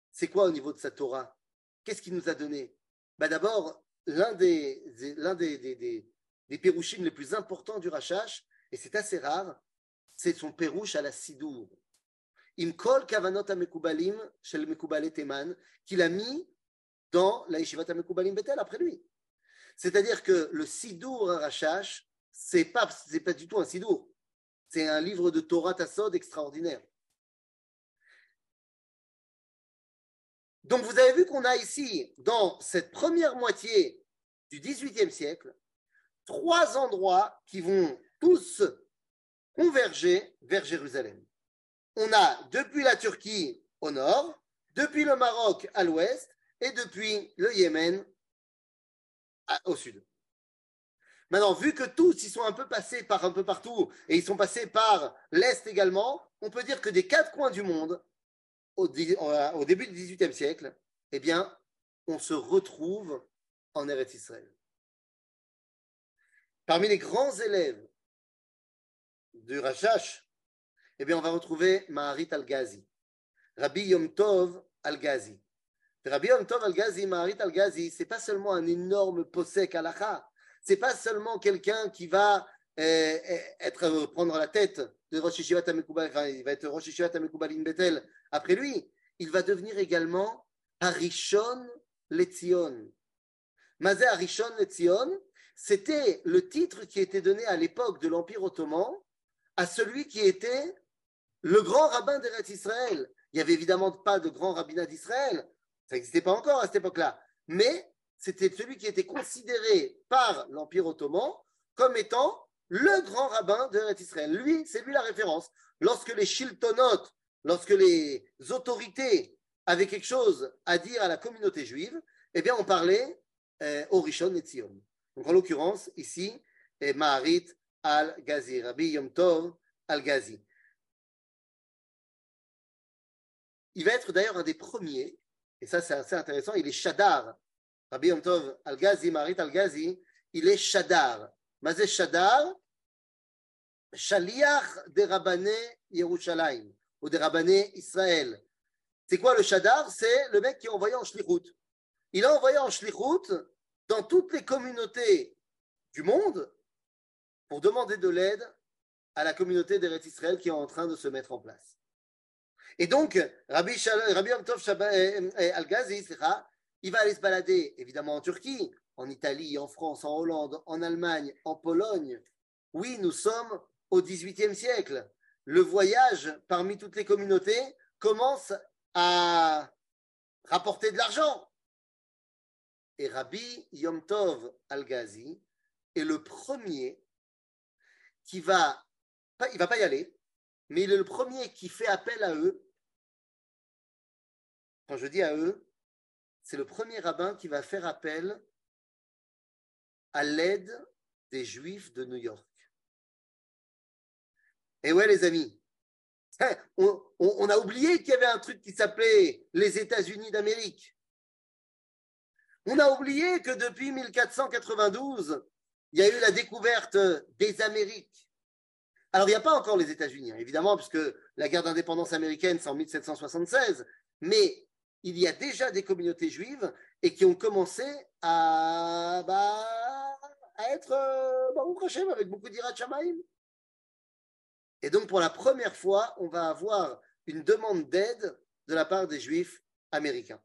[SPEAKER 1] c'est quoi au niveau de sa Torah? Qu'est-ce qu'il nous a donné? D'abord, l'un des pérouchim les plus importants du Rashash, et c'est assez rare, c'est son pérouche à la Sidour. Im kol kavanot ha-mekubalim shel mekubalei Teman, qu'il a mis dans la Yeshivat ha-mekubalim Bethel après lui. C'est-à-dire que le Sidour Rashash, c'est pas du tout un Sidour. C'est un livre de Torah Tassod extraordinaire. Donc vous avez vu qu'on a ici, dans cette première moitié du XVIIIe siècle, 3 endroits qui vont tous converger vers Jérusalem. On a depuis la Turquie au nord, depuis le Maroc à l'ouest et depuis le Yémen au sud. Maintenant, vu que tous ils sont un peu passés par un peu partout et ils sont passés par l'est également, on peut dire que des 4 coins du monde, au début du XVIIIe siècle, eh bien, on se retrouve en Eretz Israël. Parmi les grands élèves du Rashash, eh bien, on va retrouver Maharit Al-Ghazi, Rabbi Yom Tov Al-Ghazi. Rabbi Yom Tov Al-Ghazi, Maharit Al-Ghazi, c'est pas seulement un énorme posek halacha, c'est pas seulement quelqu'un qui va prendre la tête de Rosh Yeshivat HaMekubalim, enfin, il va être Rosh Yeshivat HaMekubalim Bethel après lui, il va devenir également Harishon Letzion. Mazé Harishon Letzion, c'était le titre qui était donné à l'époque de l'Empire ottoman à celui qui était le grand rabbin d'Eretz Israël. Il n'y avait évidemment pas de grand rabbinat d'Israël, ça n'existait pas encore à cette époque-là, mais c'était celui qui était considéré par l'Empire ottoman comme étant le grand rabbin d'Eretz Israël. Lui, c'est lui la référence. Lorsque les shiltonot, lorsque les autorités avaient quelque chose à dire à la communauté juive, eh bien on parlait au Rishon Letzion. Donc en l'occurrence, ici, Maharit Al-Ghazi, Rabbi Yom Tov Al-Ghazi. Il va être d'ailleurs un des premiers, et ça c'est assez intéressant, il est Shadar. Rabbi Yom Tov Al-Ghazi, Maharit Al-Ghazi, il est Shadar. Mazé Shadar, Shaliach de Rabbané Yerushalayim, ou de Rabbané Israël. C'est quoi le Shadar? C'est le mec qui est envoyé en Shlichut. Il a envoyé en Shlichut dans toutes les communautés du monde pour demander de l'aide à la communauté d'Eretz Israël qui est en train de se mettre en place. Et donc, Rabbi Yom Tov Al-Ghazi, il va aller se balader évidemment en Turquie, en Italie, en France, en Hollande, en Allemagne, en Pologne. Oui, nous sommes au XVIIIe siècle. Le voyage parmi toutes les communautés commence à rapporter de l'argent. Et Rabbi Yom Tov Al-Ghazi est le premier qui il va pas y aller, mais il est le premier qui fait appel à eux. Quand je dis à eux, c'est le premier rabbin qui va faire appel à l'aide des Juifs de New York. Et ouais, les amis, on a oublié qu'il y avait un truc qui s'appelait les États-Unis d'Amérique. On a oublié que depuis 1492, il y a eu la découverte des Amériques. Alors, il n'y a pas encore les États-Unis, hein, évidemment, puisque la guerre d'indépendance américaine, c'est en 1776, mais il y a déjà des communautés juives et qui ont commencé à être Baruch Hashem, avec beaucoup d'Irat Shamayim. Et donc, pour la première fois, on va avoir une demande d'aide de la part des Juifs américains.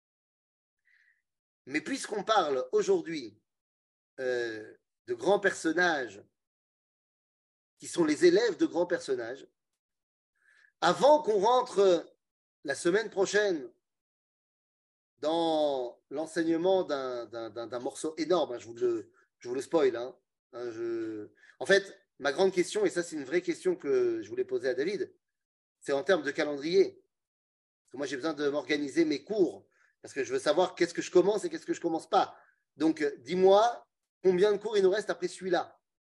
[SPEAKER 1] Mais puisqu'on parle aujourd'hui de grands personnages qui sont les élèves de grands personnages, avant qu'on rentre la semaine prochaine dans l'enseignement d'un morceau énorme, hein, je vous le spoil. Hein, en fait, ma grande question, et ça c'est une vraie question que je voulais poser à David, c'est en termes de calendrier. Parce que moi j'ai besoin de m'organiser mes cours, parce que je veux savoir qu'est-ce que je commence et qu'est-ce que je ne commence pas. Donc dis-moi combien de cours il nous reste après celui-là.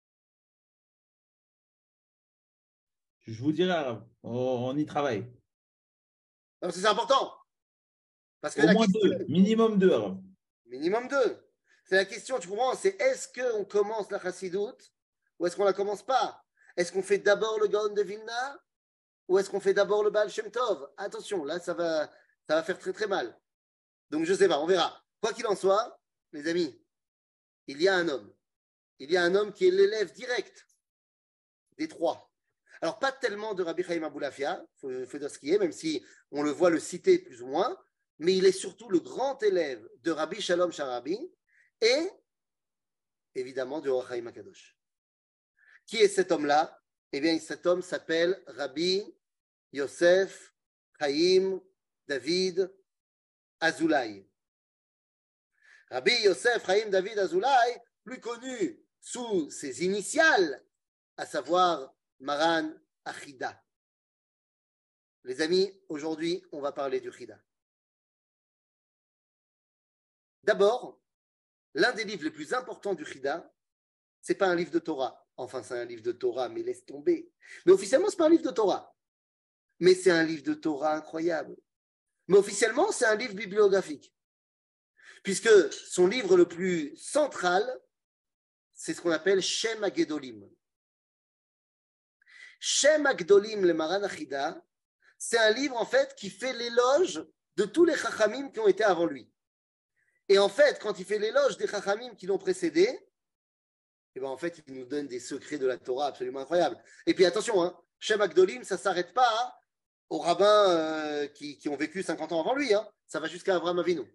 [SPEAKER 2] Je vous dirai, on y travaille.
[SPEAKER 1] C'est important. Parce que
[SPEAKER 2] au moins question, 2, minimum 2. Alors.
[SPEAKER 1] Minimum 2. C'est la question, tu comprends, c'est est-ce qu'on commence la Chassidoute ou est-ce qu'on ne la commence pas? Est-ce qu'on fait d'abord le Gaon de Vilna ou est-ce qu'on fait d'abord le Baal Shem Tov? Attention, là, ça va Ça va faire très très mal. Donc je ne sais pas, on verra. Quoi qu'il en soit, les amis, il y a un homme. Il y a un homme qui est l'élève direct des trois. Alors pas tellement de Rabbi Chaim Aboulafia, il faut dire ce qui est, même si on le voit le citer plus ou moins, mais il est surtout le grand élève de Rabbi Shalom Sharabi et évidemment de Or Chaim HaKadosh. Qui est cet homme-là? Eh bien, cet homme s'appelle Rabbi Yosef Chaim David Azoulay. Rabbi Yosef Chaim David Azoulay, plus connu sous ses initiales, à savoir Maran Achida. Les amis, aujourd'hui, on va parler du Chida. D'abord, l'un des livres les plus importants du Chida, ce n'est pas un livre de Torah. Enfin, c'est un livre de Torah, mais laisse tomber. Mais officiellement, ce n'est pas un livre de Torah. Mais c'est un livre de Torah incroyable. Mais officiellement, c'est un livre bibliographique. Puisque son livre le plus central, c'est ce qu'on appelle Shem HaGedolim. Shem HaGedolim, le Maran Achida, c'est un livre, en fait, qui fait l'éloge de tous les Chachamim qui ont été avant lui. Et en fait, quand il fait l'éloge des Chachamim qui l'ont précédé, et ben en fait, il nous donne des secrets de la Torah absolument incroyables. Et puis attention, hein, Shem HaGedolim, ça ne s'arrête pas aux rabbins qui ont vécu 50 ans avant lui. Hein. Ça va jusqu'à Avraham Avinu.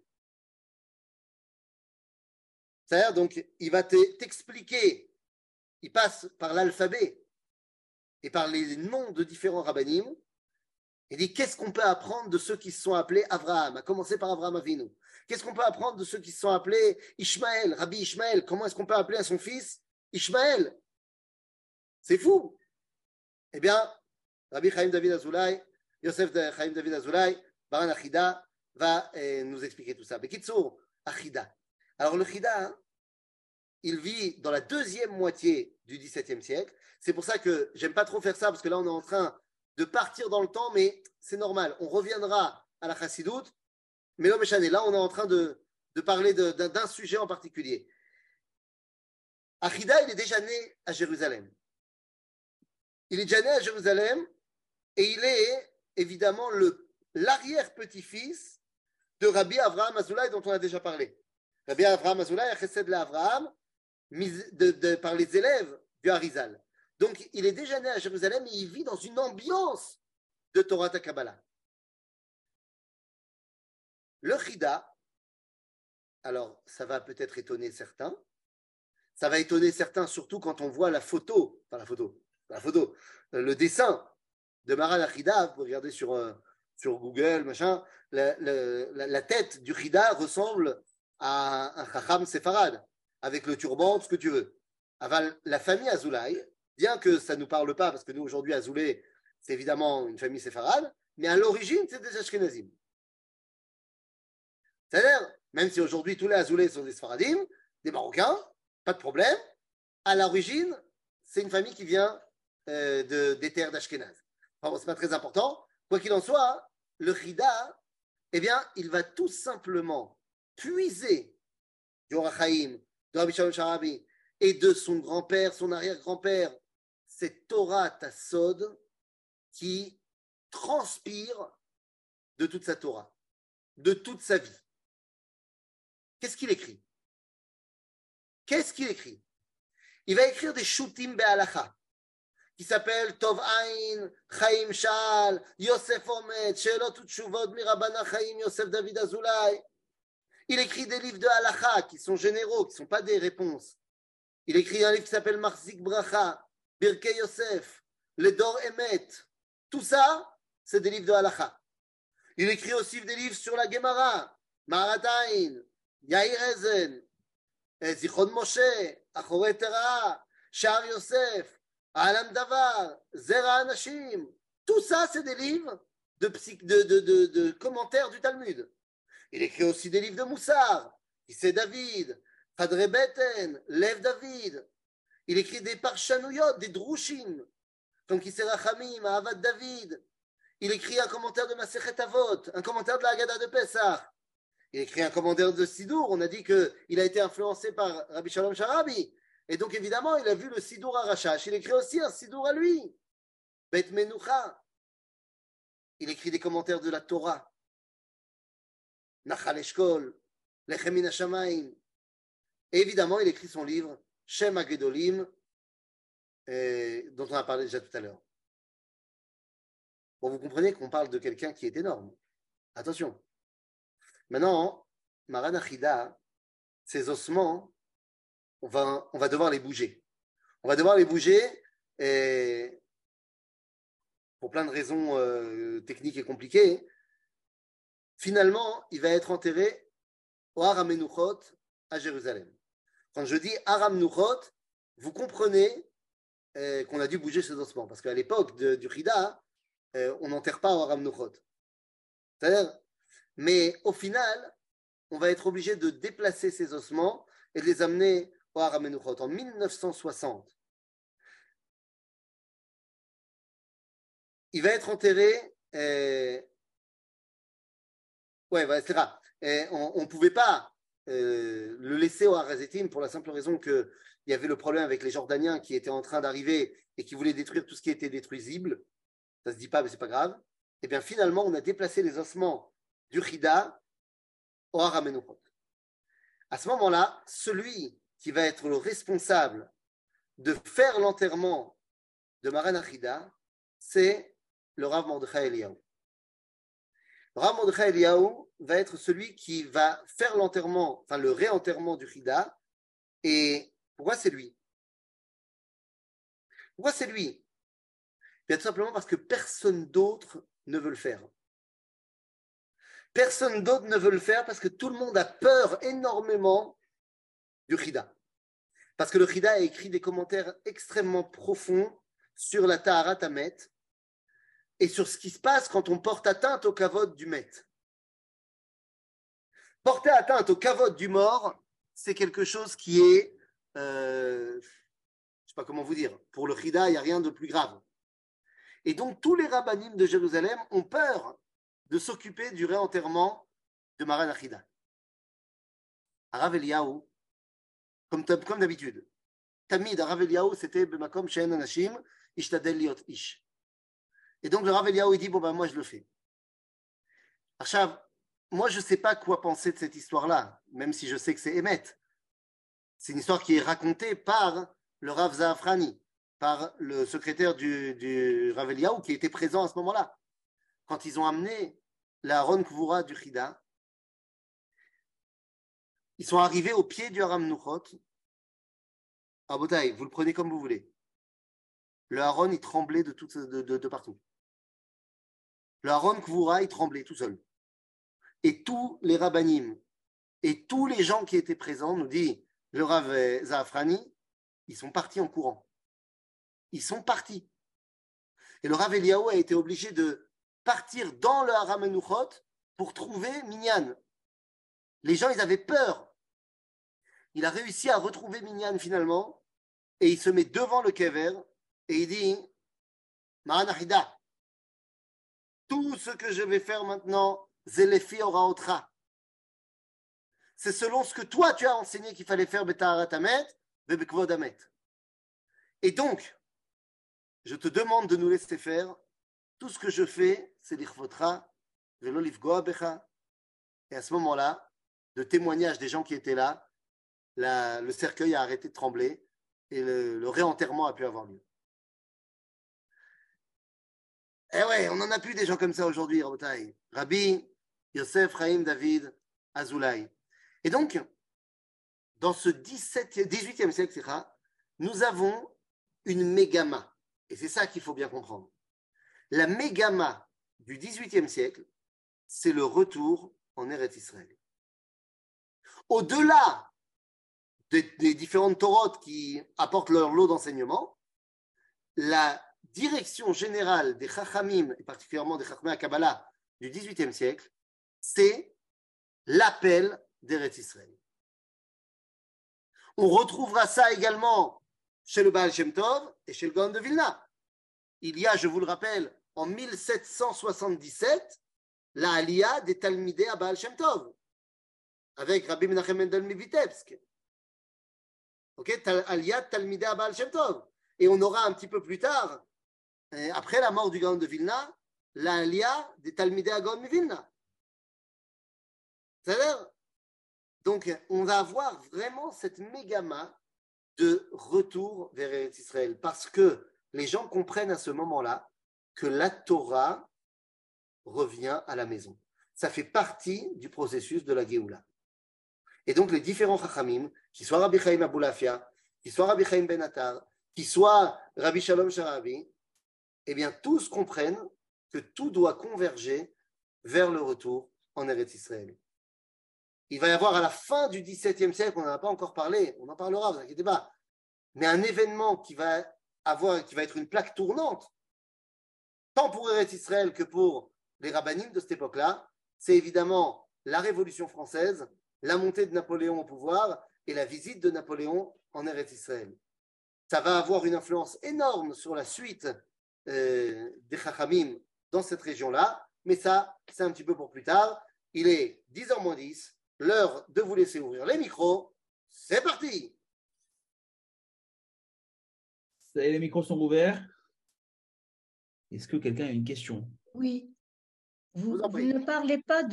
[SPEAKER 1] C'est-à-dire, donc, il va t'expliquer, il passe par l'alphabet et par les noms de différents rabbanim. Il dit, qu'est-ce qu'on peut apprendre de ceux qui se sont appelés Avraham, à commencer par Avraham Avinu? Qu'est-ce qu'on peut apprendre de ceux qui se sont appelés Ishmaël, Rabbi Ishmaël? Comment est-ce qu'on peut appeler à son fils Ishmaël? C'est fou. Eh bien, Rabbi Chaim David Azoulay, Yosef Chaim David Azoulay, Maran Achida, va nous expliquer tout ça. Bekitsour, Achida. Alors le Chida, hein, il vit dans la deuxième moitié du XVIIe siècle. C'est pour ça que j'aime pas trop faire ça, parce que là, on est en train de partir dans le temps, mais c'est normal. On reviendra à la Chassidoute, mais l'homme échané, là, on est en train de parler d'un sujet en particulier. Achida, il est déjà né à Jérusalem. Il est déjà né à Jérusalem et il est évidemment l'arrière-petit-fils de Rabbi Avraham Azoulay dont on a déjà parlé. Rabbi Avraham Azoulay, chesed l'Avraham, par les élèves du Harizal. Donc, il est déjà né à Jérusalem et il vit dans une ambiance de Torah Kabbalah. Le Chida, alors ça va peut-être étonner certains, ça va étonner certains surtout quand on voit le dessin de Maran Achida. Vous regardez sur Google, machin, la tête du Chida ressemble à un Chacham séfarade, avec le turban, tout ce que tu veux. Aval, la famille Azoulay, bien que ça ne nous parle pas, parce que nous aujourd'hui, Azoulay, c'est évidemment une famille séfarade, mais à l'origine, c'est des Ashkenazim. C'est-à-dire, même si aujourd'hui tous les Azoulay sont des Sfaradim, des Marocains, pas de problème, à l'origine, c'est une famille qui vient des terres d'Ashkenaz. Enfin, c'est pas très important. Quoi qu'il en soit, le Chida, eh bien, il va tout simplement puiser du Or HaChaim, de Rabbi Shalom Sharabi et de son grand-père, son arrière-grand-père, cette Torah Tassod qui transpire de toute sa Torah, de toute sa vie. Qu'est-ce qu'il écrit? Il va écrire des Shutim Be'alacha qui s'appellent Tov Ain, Chaim Shal, Yosef Omet, Shelot Utshuvot Mirabana Chaim, Yosef David Azoulay. Il écrit des livres de Halacha qui sont généraux, qui ne sont pas des réponses. Il écrit un livre qui s'appelle Marzik Bracha, Birkei Yosef, Le Dor Emet. Tout ça, c'est des livres de Halacha. Il écrit aussi des livres sur la Gemara, Maratain, Yair Ezen, Zichron Moshe, Achorei Terah, Sha'ar Yosef, Alam Davar, Zera Anashim. Tout ça, c'est des livres de commentaires du Talmud. Il écrit aussi des livres de Moussar, Issei David, Chadrei Beten, Lev David. Il écrit des Parshanouyot, des Drushim, comme Kisei Rachamim, Ahavat David. Il écrit un commentaire de Masechet Avot, un commentaire de la Haggadah de Pessah. Il écrit un commentaire de Sidour. On a dit qu'il a été influencé par Rabbi Shalom Sharabi. Et donc, évidemment, il a vu le Sidour à Rashash. Il écrit aussi un Sidour à lui. Bet Menucha. Il écrit des commentaires de la Torah. Nachal Eshkol, Lechem Min Hashamayim. Et évidemment, il écrit son livre Shem HaGedolim, dont on a parlé déjà tout à l'heure. Bon, vous comprenez qu'on parle de quelqu'un qui est énorme. Attention. Maintenant, Maran Achida, ses ossements, on va devoir les bouger. On va devoir les bouger pour plein de raisons techniques et compliquées. Finalement, il va être enterré au Har HaMenuchot à Jérusalem. Quand je dis Har HaMenuchot, vous comprenez qu'on a dû bouger ses ossements. Parce qu'à l'époque du Chida, on n'enterre pas au Har HaMenuchot. C'est-à-dire, mais au final, on va être obligé de déplacer ces ossements et de les amener au Har HaMenuchot. En 1960, il va être enterré. C'est rare. On ne pouvait pas le laisser au Har HaZeitim pour la simple raison qu'il y avait le problème avec les Jordaniens qui étaient en train d'arriver et qui voulaient détruire tout ce qui était détruisible. Ça ne se dit pas, mais ce n'est pas grave. Et bien finalement, on a déplacé les ossements du Chida au Har HaMenuchot. À ce moment-là, celui qui va être le responsable de faire l'enterrement de Maran Achida, c'est le Rav Mordechai Eliyahu. Le Rav Mordechai Eliyahu va être celui qui va faire l'enterrement, enfin le réenterrement du Chida. Et pourquoi c'est lui? Pourquoi c'est lui? Bien tout simplement parce que personne d'autre ne veut le faire. Personne d'autre ne veut le faire parce que tout le monde a peur énormément du Chida. Parce que le Chida a écrit des commentaires extrêmement profonds sur la Taharat Hamet et sur ce qui se passe quand on porte atteinte au kavod du Met. Porter atteinte au kavod du mort, c'est quelque chose qui est, je ne sais pas comment vous dire, pour le Chida, il n'y a rien de plus grave. Et donc, tous les rabbanim de Jérusalem ont peur de s'occuper du réenterrement de Maran Achida. Rav Eliyahu, comme d'habitude, Tamid, Rav Eliyahu, c'était Bemakom She'en Anashim, Ishtadel Liot Ish. Et donc, le Rav Eliyahu, il dit, moi, je le fais. Achav, moi, je ne sais pas quoi penser de cette histoire-là, même si je sais que c'est Emet. C'est une histoire qui est racontée par le Rav Za'afrani, par le secrétaire du Rav Eliyahu qui était présent à ce moment-là. Quand ils ont amené la Aaron Kvura du Chida, ils sont arrivés au pied du Har HaMenuchot. Ah, Botaï, vous le prenez comme vous voulez. Le Aaron, il tremblait de partout. Le Aaron Kvura, il tremblait tout seul. Et tous les rabbanim et tous les gens qui étaient présents, nous dit le Rav Za'afrani, ils sont partis en courant. Ils sont partis. Et le Rav Eliyahu a été obligé de partir dans le Har HaMenuchot pour trouver Minyan. Les gens, ils avaient peur. Il a réussi à retrouver Minyan finalement et il se met devant le kever et il dit Maran Achida, tout ce que je vais faire maintenant, Zelefi Oraotra. C'est selon ce que toi tu as enseigné qu'il fallait faire Betaharat Hamet, Bebekvod Hamet. Et donc, je te demande de nous laisser faire. Tout ce que je fais, c'est l'Ichvotra, Velo Lifgoa Becha. Et à ce moment-là, de témoignage des gens qui étaient là, le cercueil a arrêté de trembler et le réenterrement a pu avoir lieu. Eh ouais, on n'en a plus des gens comme ça aujourd'hui, Rabotai. Rabbi Yosef Chaim David Azoulay. Et donc, dans ce 18e siècle, nous avons une mégama. Et c'est ça qu'il faut bien comprendre. La mégama du 18e siècle, c'est le retour en Eretz Israël. Au-delà des différentes Torotes qui apportent leur lot d'enseignement, la direction générale des Chachamim, et particulièrement des Chachamim à Kabbalah du 18e siècle, c'est l'appel d'Eretz Israël. On retrouvera ça également chez le Baal Shem Tov et chez le Gaon de Vilna. Il y a, je vous le rappelle, en 1777, la Aliyah des Talmidei à Baal Shem Tov, avec Rabbi Menachem Mendel Mivitebsk. Aliyah Talmidei à Baal Shem Tov. Et on aura un petit peu plus tard, après la mort du Gaon de Vilna, la Aliyah des Talmidei à Gaon de Vilna. C'est-à-dire, donc, on va avoir vraiment cette mégama de retour vers Eretz Israël parce que les gens comprennent à ce moment-là que la Torah revient à la maison. Ça fait partie du processus de la Géoula. Et donc, les différents Chachamim, qu'ils soient Rabbi Chaim Aboulafia, qu'ils soient Rabbi Chaim Ben Attar, qu'ils soient Rabbi Shalom Sharabi, eh bien, tous comprennent que tout doit converger vers le retour en Eretz Israël. Il va y avoir à la fin du XVIIe siècle, on n'en a pas encore parlé, on en parlera, ne vous inquiétez pas, mais un événement qui va être une plaque tournante, tant pour Eretz Israël que pour les rabbinim de cette époque-là, c'est évidemment la Révolution française, la montée de Napoléon au pouvoir et la visite de Napoléon en Eretz Israël. Ça va avoir une influence énorme sur la suite des Chachamim dans cette région-là, mais ça, c'est un petit peu pour plus tard. Il est 10h moins 10, l'heure de vous laisser ouvrir les micros. C'est parti!
[SPEAKER 2] Les micros sont ouverts. Est-ce que quelqu'un a une question?
[SPEAKER 3] Oui. Vous
[SPEAKER 1] en prie.
[SPEAKER 3] ne parlez pas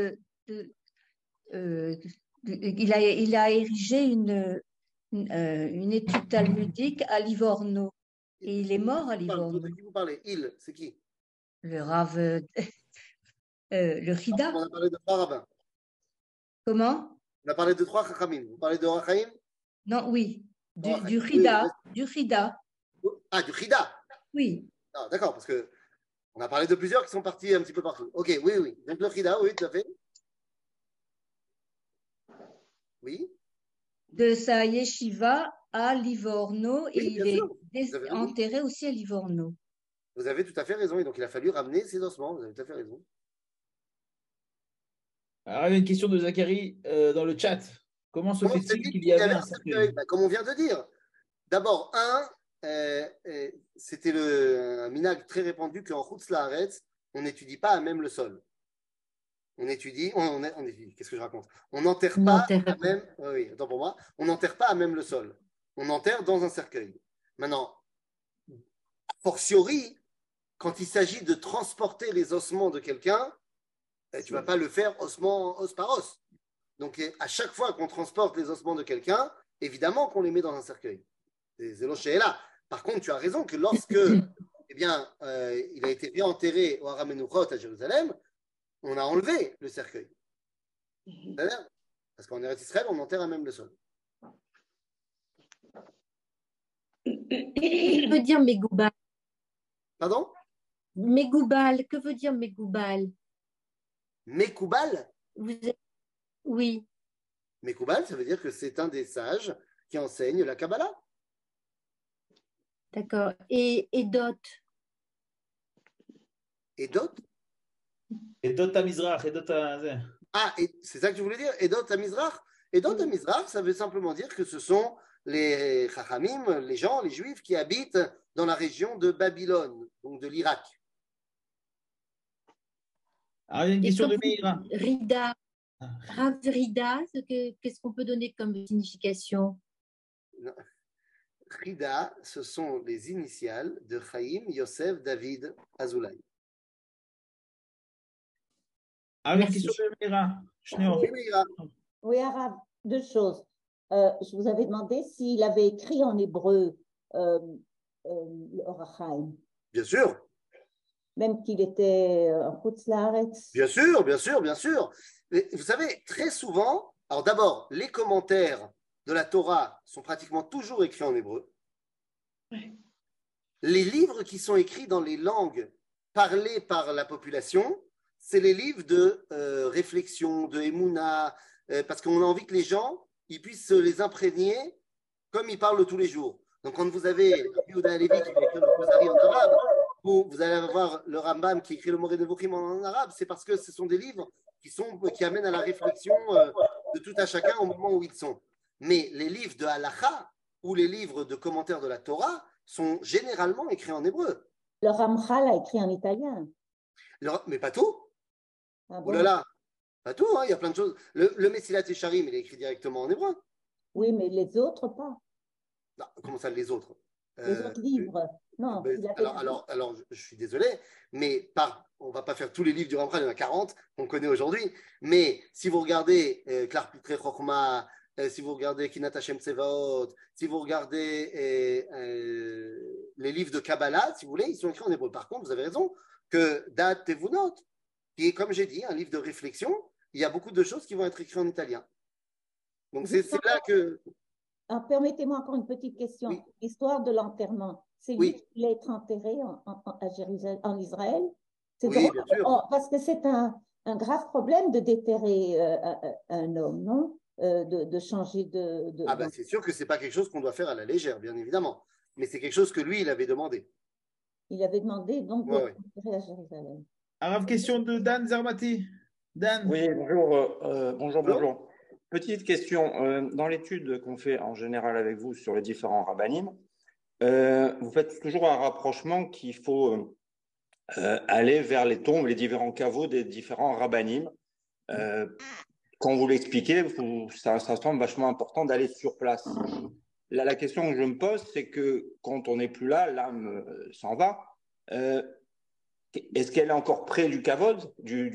[SPEAKER 3] il a érigé une étude talmudique à Livorno. Et il est mort à Livorno.
[SPEAKER 1] De qui vous parlez? Il, c'est qui?
[SPEAKER 3] Le Rav, le Rida.
[SPEAKER 1] On a parlé de trois rabbins.
[SPEAKER 3] Comment?
[SPEAKER 1] On a parlé de trois Chachamim. Vous parlez de Rachaim?
[SPEAKER 3] Non, oui.
[SPEAKER 1] Oh,
[SPEAKER 3] Du Rida.
[SPEAKER 1] oui.
[SPEAKER 3] Du Rida.
[SPEAKER 1] Ah, du Chida.
[SPEAKER 3] Oui.
[SPEAKER 1] Ah, d'accord, parce que on a parlé de plusieurs qui sont partis un petit peu partout. Ok, oui, oui. Donc le Chida, oui, tout à fait. Oui.
[SPEAKER 3] De sa yeshiva à Livorno.
[SPEAKER 1] Oui,
[SPEAKER 3] Et il
[SPEAKER 1] bien
[SPEAKER 3] est
[SPEAKER 1] sûr. Vous avez raison.
[SPEAKER 3] enterré aussi à Livorno.
[SPEAKER 1] Vous avez tout à fait raison. Et donc il a fallu ramener ses ossements. Vous avez tout à fait raison.
[SPEAKER 2] Alors, il y a une question de Zachary dans le chat. Comment se fait-il qu'il y avait un cercueil?
[SPEAKER 1] Comme on vient de dire. D'abord, c'était un minag très répandu qu'en Chutz La'aretz, on n'étudie pas à même le sol. On étudie, qu'est-ce que je raconte? On n'enterre pas à même, oui, attends pour moi, on n'enterre pas à même le sol. On enterre dans un cercueil. Maintenant, a fortiori, quand il s'agit de transporter les ossements de quelqu'un, tu ne vas pas le faire os par os. Donc, à chaque fois qu'on transporte les ossements de quelqu'un, évidemment qu'on les met dans un cercueil. C'est l'oché là. Par contre, tu as raison que lorsque eh bien, il a été réenterré au Haram Menuchot à Jérusalem, on a enlevé le cercueil. Parce qu'en Eretz Israël, on enterre à même le sol.
[SPEAKER 4] Que veut dire Megoubal?
[SPEAKER 1] Pardon?
[SPEAKER 4] Megoubal, que veut dire Megoubal?
[SPEAKER 1] Mekoubal?
[SPEAKER 4] Oui.
[SPEAKER 1] Mekoubal, ça veut dire que c'est un des sages qui enseigne la Kabbalah.
[SPEAKER 4] D'accord. Et Edot?
[SPEAKER 1] Edot?
[SPEAKER 2] Edot à Mizrach, Edot à...
[SPEAKER 1] Ah, c'est ça que tu voulais dire? Edot à Mizrach? Edot à Mizrach, ça veut simplement dire que ce sont les Chachamim, les gens, les Juifs qui habitent dans la région de Babylone, donc de l'Irak.
[SPEAKER 2] Alors, il y a une question de Meira.
[SPEAKER 4] Rida. Rav Rida, qu'est-ce qu'on peut donner comme signification?
[SPEAKER 1] Rida, ce sont les initiales de Chaim Yosef David Azoulay.
[SPEAKER 2] Ah, une question de Meira.
[SPEAKER 5] Oui, Arabe, deux choses. Je vous avais demandé s'il avait écrit en hébreu le Orachaim.
[SPEAKER 1] Bien sûr.
[SPEAKER 5] Même qu'il était en Chutz La'aretz.
[SPEAKER 1] Bien sûr, bien sûr, bien sûr. Mais vous savez, très souvent, alors d'abord, les commentaires de la Torah sont pratiquement toujours écrits en hébreu.
[SPEAKER 3] Ouais.
[SPEAKER 1] Les livres qui sont écrits dans les langues parlées par la population, c'est les livres de réflexion, de Emouna, parce qu'on a envie que les gens ils puissent se les imprégner comme ils parlent tous les jours. Donc, quand vous avez Yehuda Halevi qui va écrire le Kuzari en arabe, ou vous allez avoir le Rambam qui écrit le Moreh Nevuchim en arabe, c'est parce que ce sont des livres qui amènent à la réflexion de tout à chacun au moment où ils sont. Mais les livres de Halacha ou les livres de commentaires de la Torah sont généralement écrits en hébreu.
[SPEAKER 5] Le Ramchal a écrit en italien.
[SPEAKER 1] Mais pas tout.
[SPEAKER 5] Ah bon?
[SPEAKER 1] Oh là là, pas tout, hein, il y a plein de choses. Le Messilat Yesharim, il est écrit directement en hébreu.
[SPEAKER 5] Oui, mais les autres pas.
[SPEAKER 1] Non, comment ça, les autres?
[SPEAKER 5] Les autres livres. Non, il avait...
[SPEAKER 1] alors, je suis désolé, mais on ne va pas faire tous les livres du Ramchal, il y en a 40 qu'on connaît aujourd'hui, mais si vous regardez Klar Pitre Chochma, si vous regardez Kinat Hashem Tsevaot, si vous regardez les livres de Kabbalah, si vous voulez, ils sont écrits en hébreu. Par contre, vous avez raison, que Dat Tevunot, qui est, comme j'ai dit, un livre de réflexion, il y a beaucoup de choses qui vont être écrites en italien. Donc, c'est là que...
[SPEAKER 5] Alors, permettez-moi encore une petite question.
[SPEAKER 1] Oui.
[SPEAKER 5] L'histoire de l'enterrement, c'est lui qui voulait être enterré à Jérusalem, en Israël?
[SPEAKER 1] Oui, bien sûr.
[SPEAKER 5] Parce que c'est un grave problème de déterrer un homme, non? De changer de...
[SPEAKER 1] Ah ben, c'est sûr que ce n'est pas quelque chose qu'on doit faire à la légère, bien évidemment. Mais c'est quelque chose que lui, il avait demandé.
[SPEAKER 5] Il avait demandé donc d'être enterré à Jérusalem.
[SPEAKER 2] Alors, question de Dan Zermati. Dan.
[SPEAKER 6] Oui, bonjour. Petite question. Dans l'étude qu'on fait en général avec vous sur les différents rabbinim, vous faites toujours un rapprochement qu'il faut aller vers les tombes, les différents caveaux des différents rabbinim. Quand vous l'expliquez, ça semble vachement important d'aller sur place. Là, la question que je me pose, c'est que quand on n'est plus là, l'âme s'en va. Est-ce qu'elle est encore près du kavod,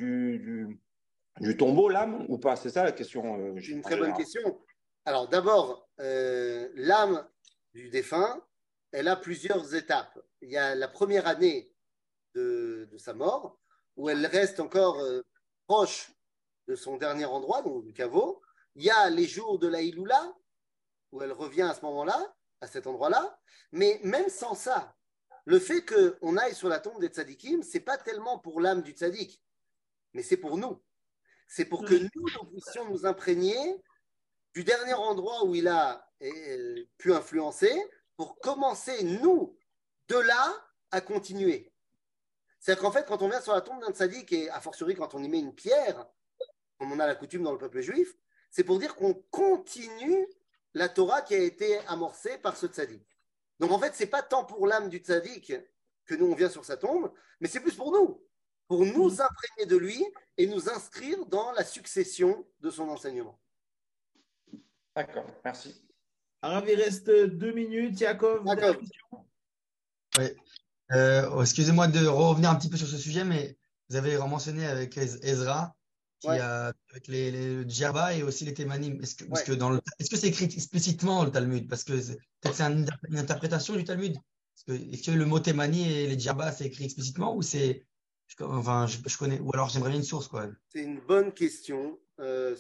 [SPEAKER 6] du tombeau, l'âme, ou pas? C'est ça la question.
[SPEAKER 1] C'est une très bonne question. Alors d'abord, l'âme du défunt, elle a plusieurs étapes. Il y a la première année de sa mort, où elle reste encore proche de son dernier endroit, donc du caveau. Il y a les jours de la Iloula, où elle revient à ce moment-là, à cet endroit-là. Mais même sans ça, le fait qu'on aille sur la tombe des tzadikim, ce n'est pas tellement pour l'âme du tzadik, mais c'est pour nous. C'est pour que nous puissions nous imprégner du dernier endroit où il a pu influencer, pour commencer, nous, de là, à continuer. C'est-à-dire qu'en fait, quand on vient sur la tombe d'un tzadik, et a fortiori quand on y met une pierre, comme on a la coutume dans le peuple juif, c'est pour dire qu'on continue la Torah qui a été amorcée par ce tzadik. Donc en fait, ce n'est pas tant pour l'âme du tzadik que nous, on vient sur sa tombe, mais c'est plus pour nous imprégner de lui et nous inscrire dans la succession de son enseignement.
[SPEAKER 6] D'accord, merci.
[SPEAKER 2] Alors, il reste 2 minutes. Yaakov,
[SPEAKER 7] Oui. Excusez-moi de revenir un petit peu sur ce sujet, mais vous avez mentionné avec Ezra, avec les djerba et aussi les témanim. Est-ce que c'est écrit explicitement dans le Talmud? Parce que peut-être c'est une interprétation du Talmud. Est-ce que le mot témani et les djerba, c'est écrit explicitement ou c'est... Enfin, je connais, ou alors j'aimerais bien une source, quoi.
[SPEAKER 1] C'est une bonne question. Et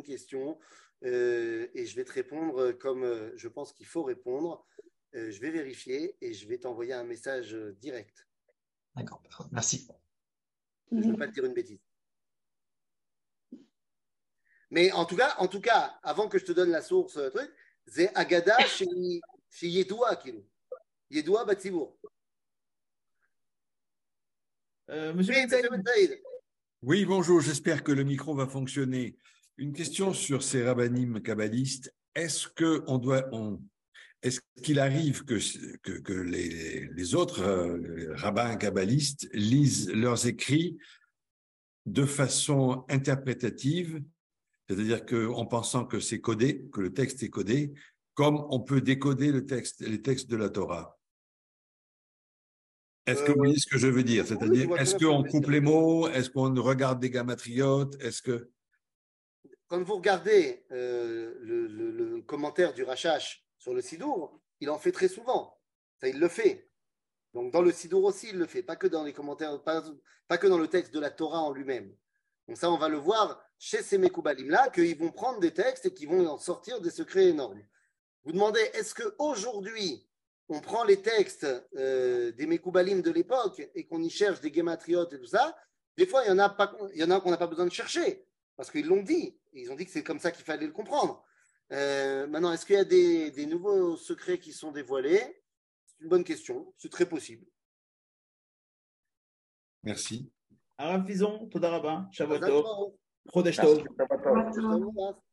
[SPEAKER 1] je vais te répondre comme je pense qu'il faut répondre. Je vais vérifier et je vais t'envoyer un message direct.
[SPEAKER 7] D'accord, merci.
[SPEAKER 1] Je ne veux pas te dire une bêtise. Mais en tout cas, avant que je te donne la source, c'est Agada chez Yedoua, Yedoua Batsibour.
[SPEAKER 2] Monsieur Saïd.
[SPEAKER 8] Oui, bonjour, j'espère que le micro va fonctionner. Une question sur ces rabbinim kabbalistes. Est-ce qu'il arrive que les autres rabbins kabbalistes lisent leurs écrits de façon interprétative, c'est-à-dire qu'en pensant que c'est codé, que le texte est codé, comme on peut décoder les textes de la Torah? Est-ce que vous voyez ce que je veux dire? C'est-à-dire, est-ce qu'on coupe les mots? Est-ce qu'on regarde des gammatriotes?
[SPEAKER 1] Quand vous regardez le commentaire du Rashash sur le Sidour, il en fait très souvent. Ça, il le fait. Donc, dans le Sidour aussi, il le fait. Pas que dans les commentaires, pas que dans le texte de la Torah en lui-même. Donc ça, on va le voir chez ces Mekoubalim-là, qu'ils vont prendre des textes et qu'ils vont en sortir des secrets énormes. Vous demandez, est-ce qu'aujourd'hui, on prend les textes des Mekoubalim de l'époque et qu'on y cherche des gématriotes et tout ça? Des fois, il y en a qu'on n'a pas besoin de chercher, parce qu'ils l'ont dit. Ils ont dit que c'est comme ça qu'il fallait le comprendre. Maintenant, est-ce qu'il y a des nouveaux secrets qui sont dévoilés? C'est une bonne question. C'est très possible.
[SPEAKER 8] Merci.
[SPEAKER 2] Arav Fison, Toda Rabba, Shabbat Tov, Chodesh Tov.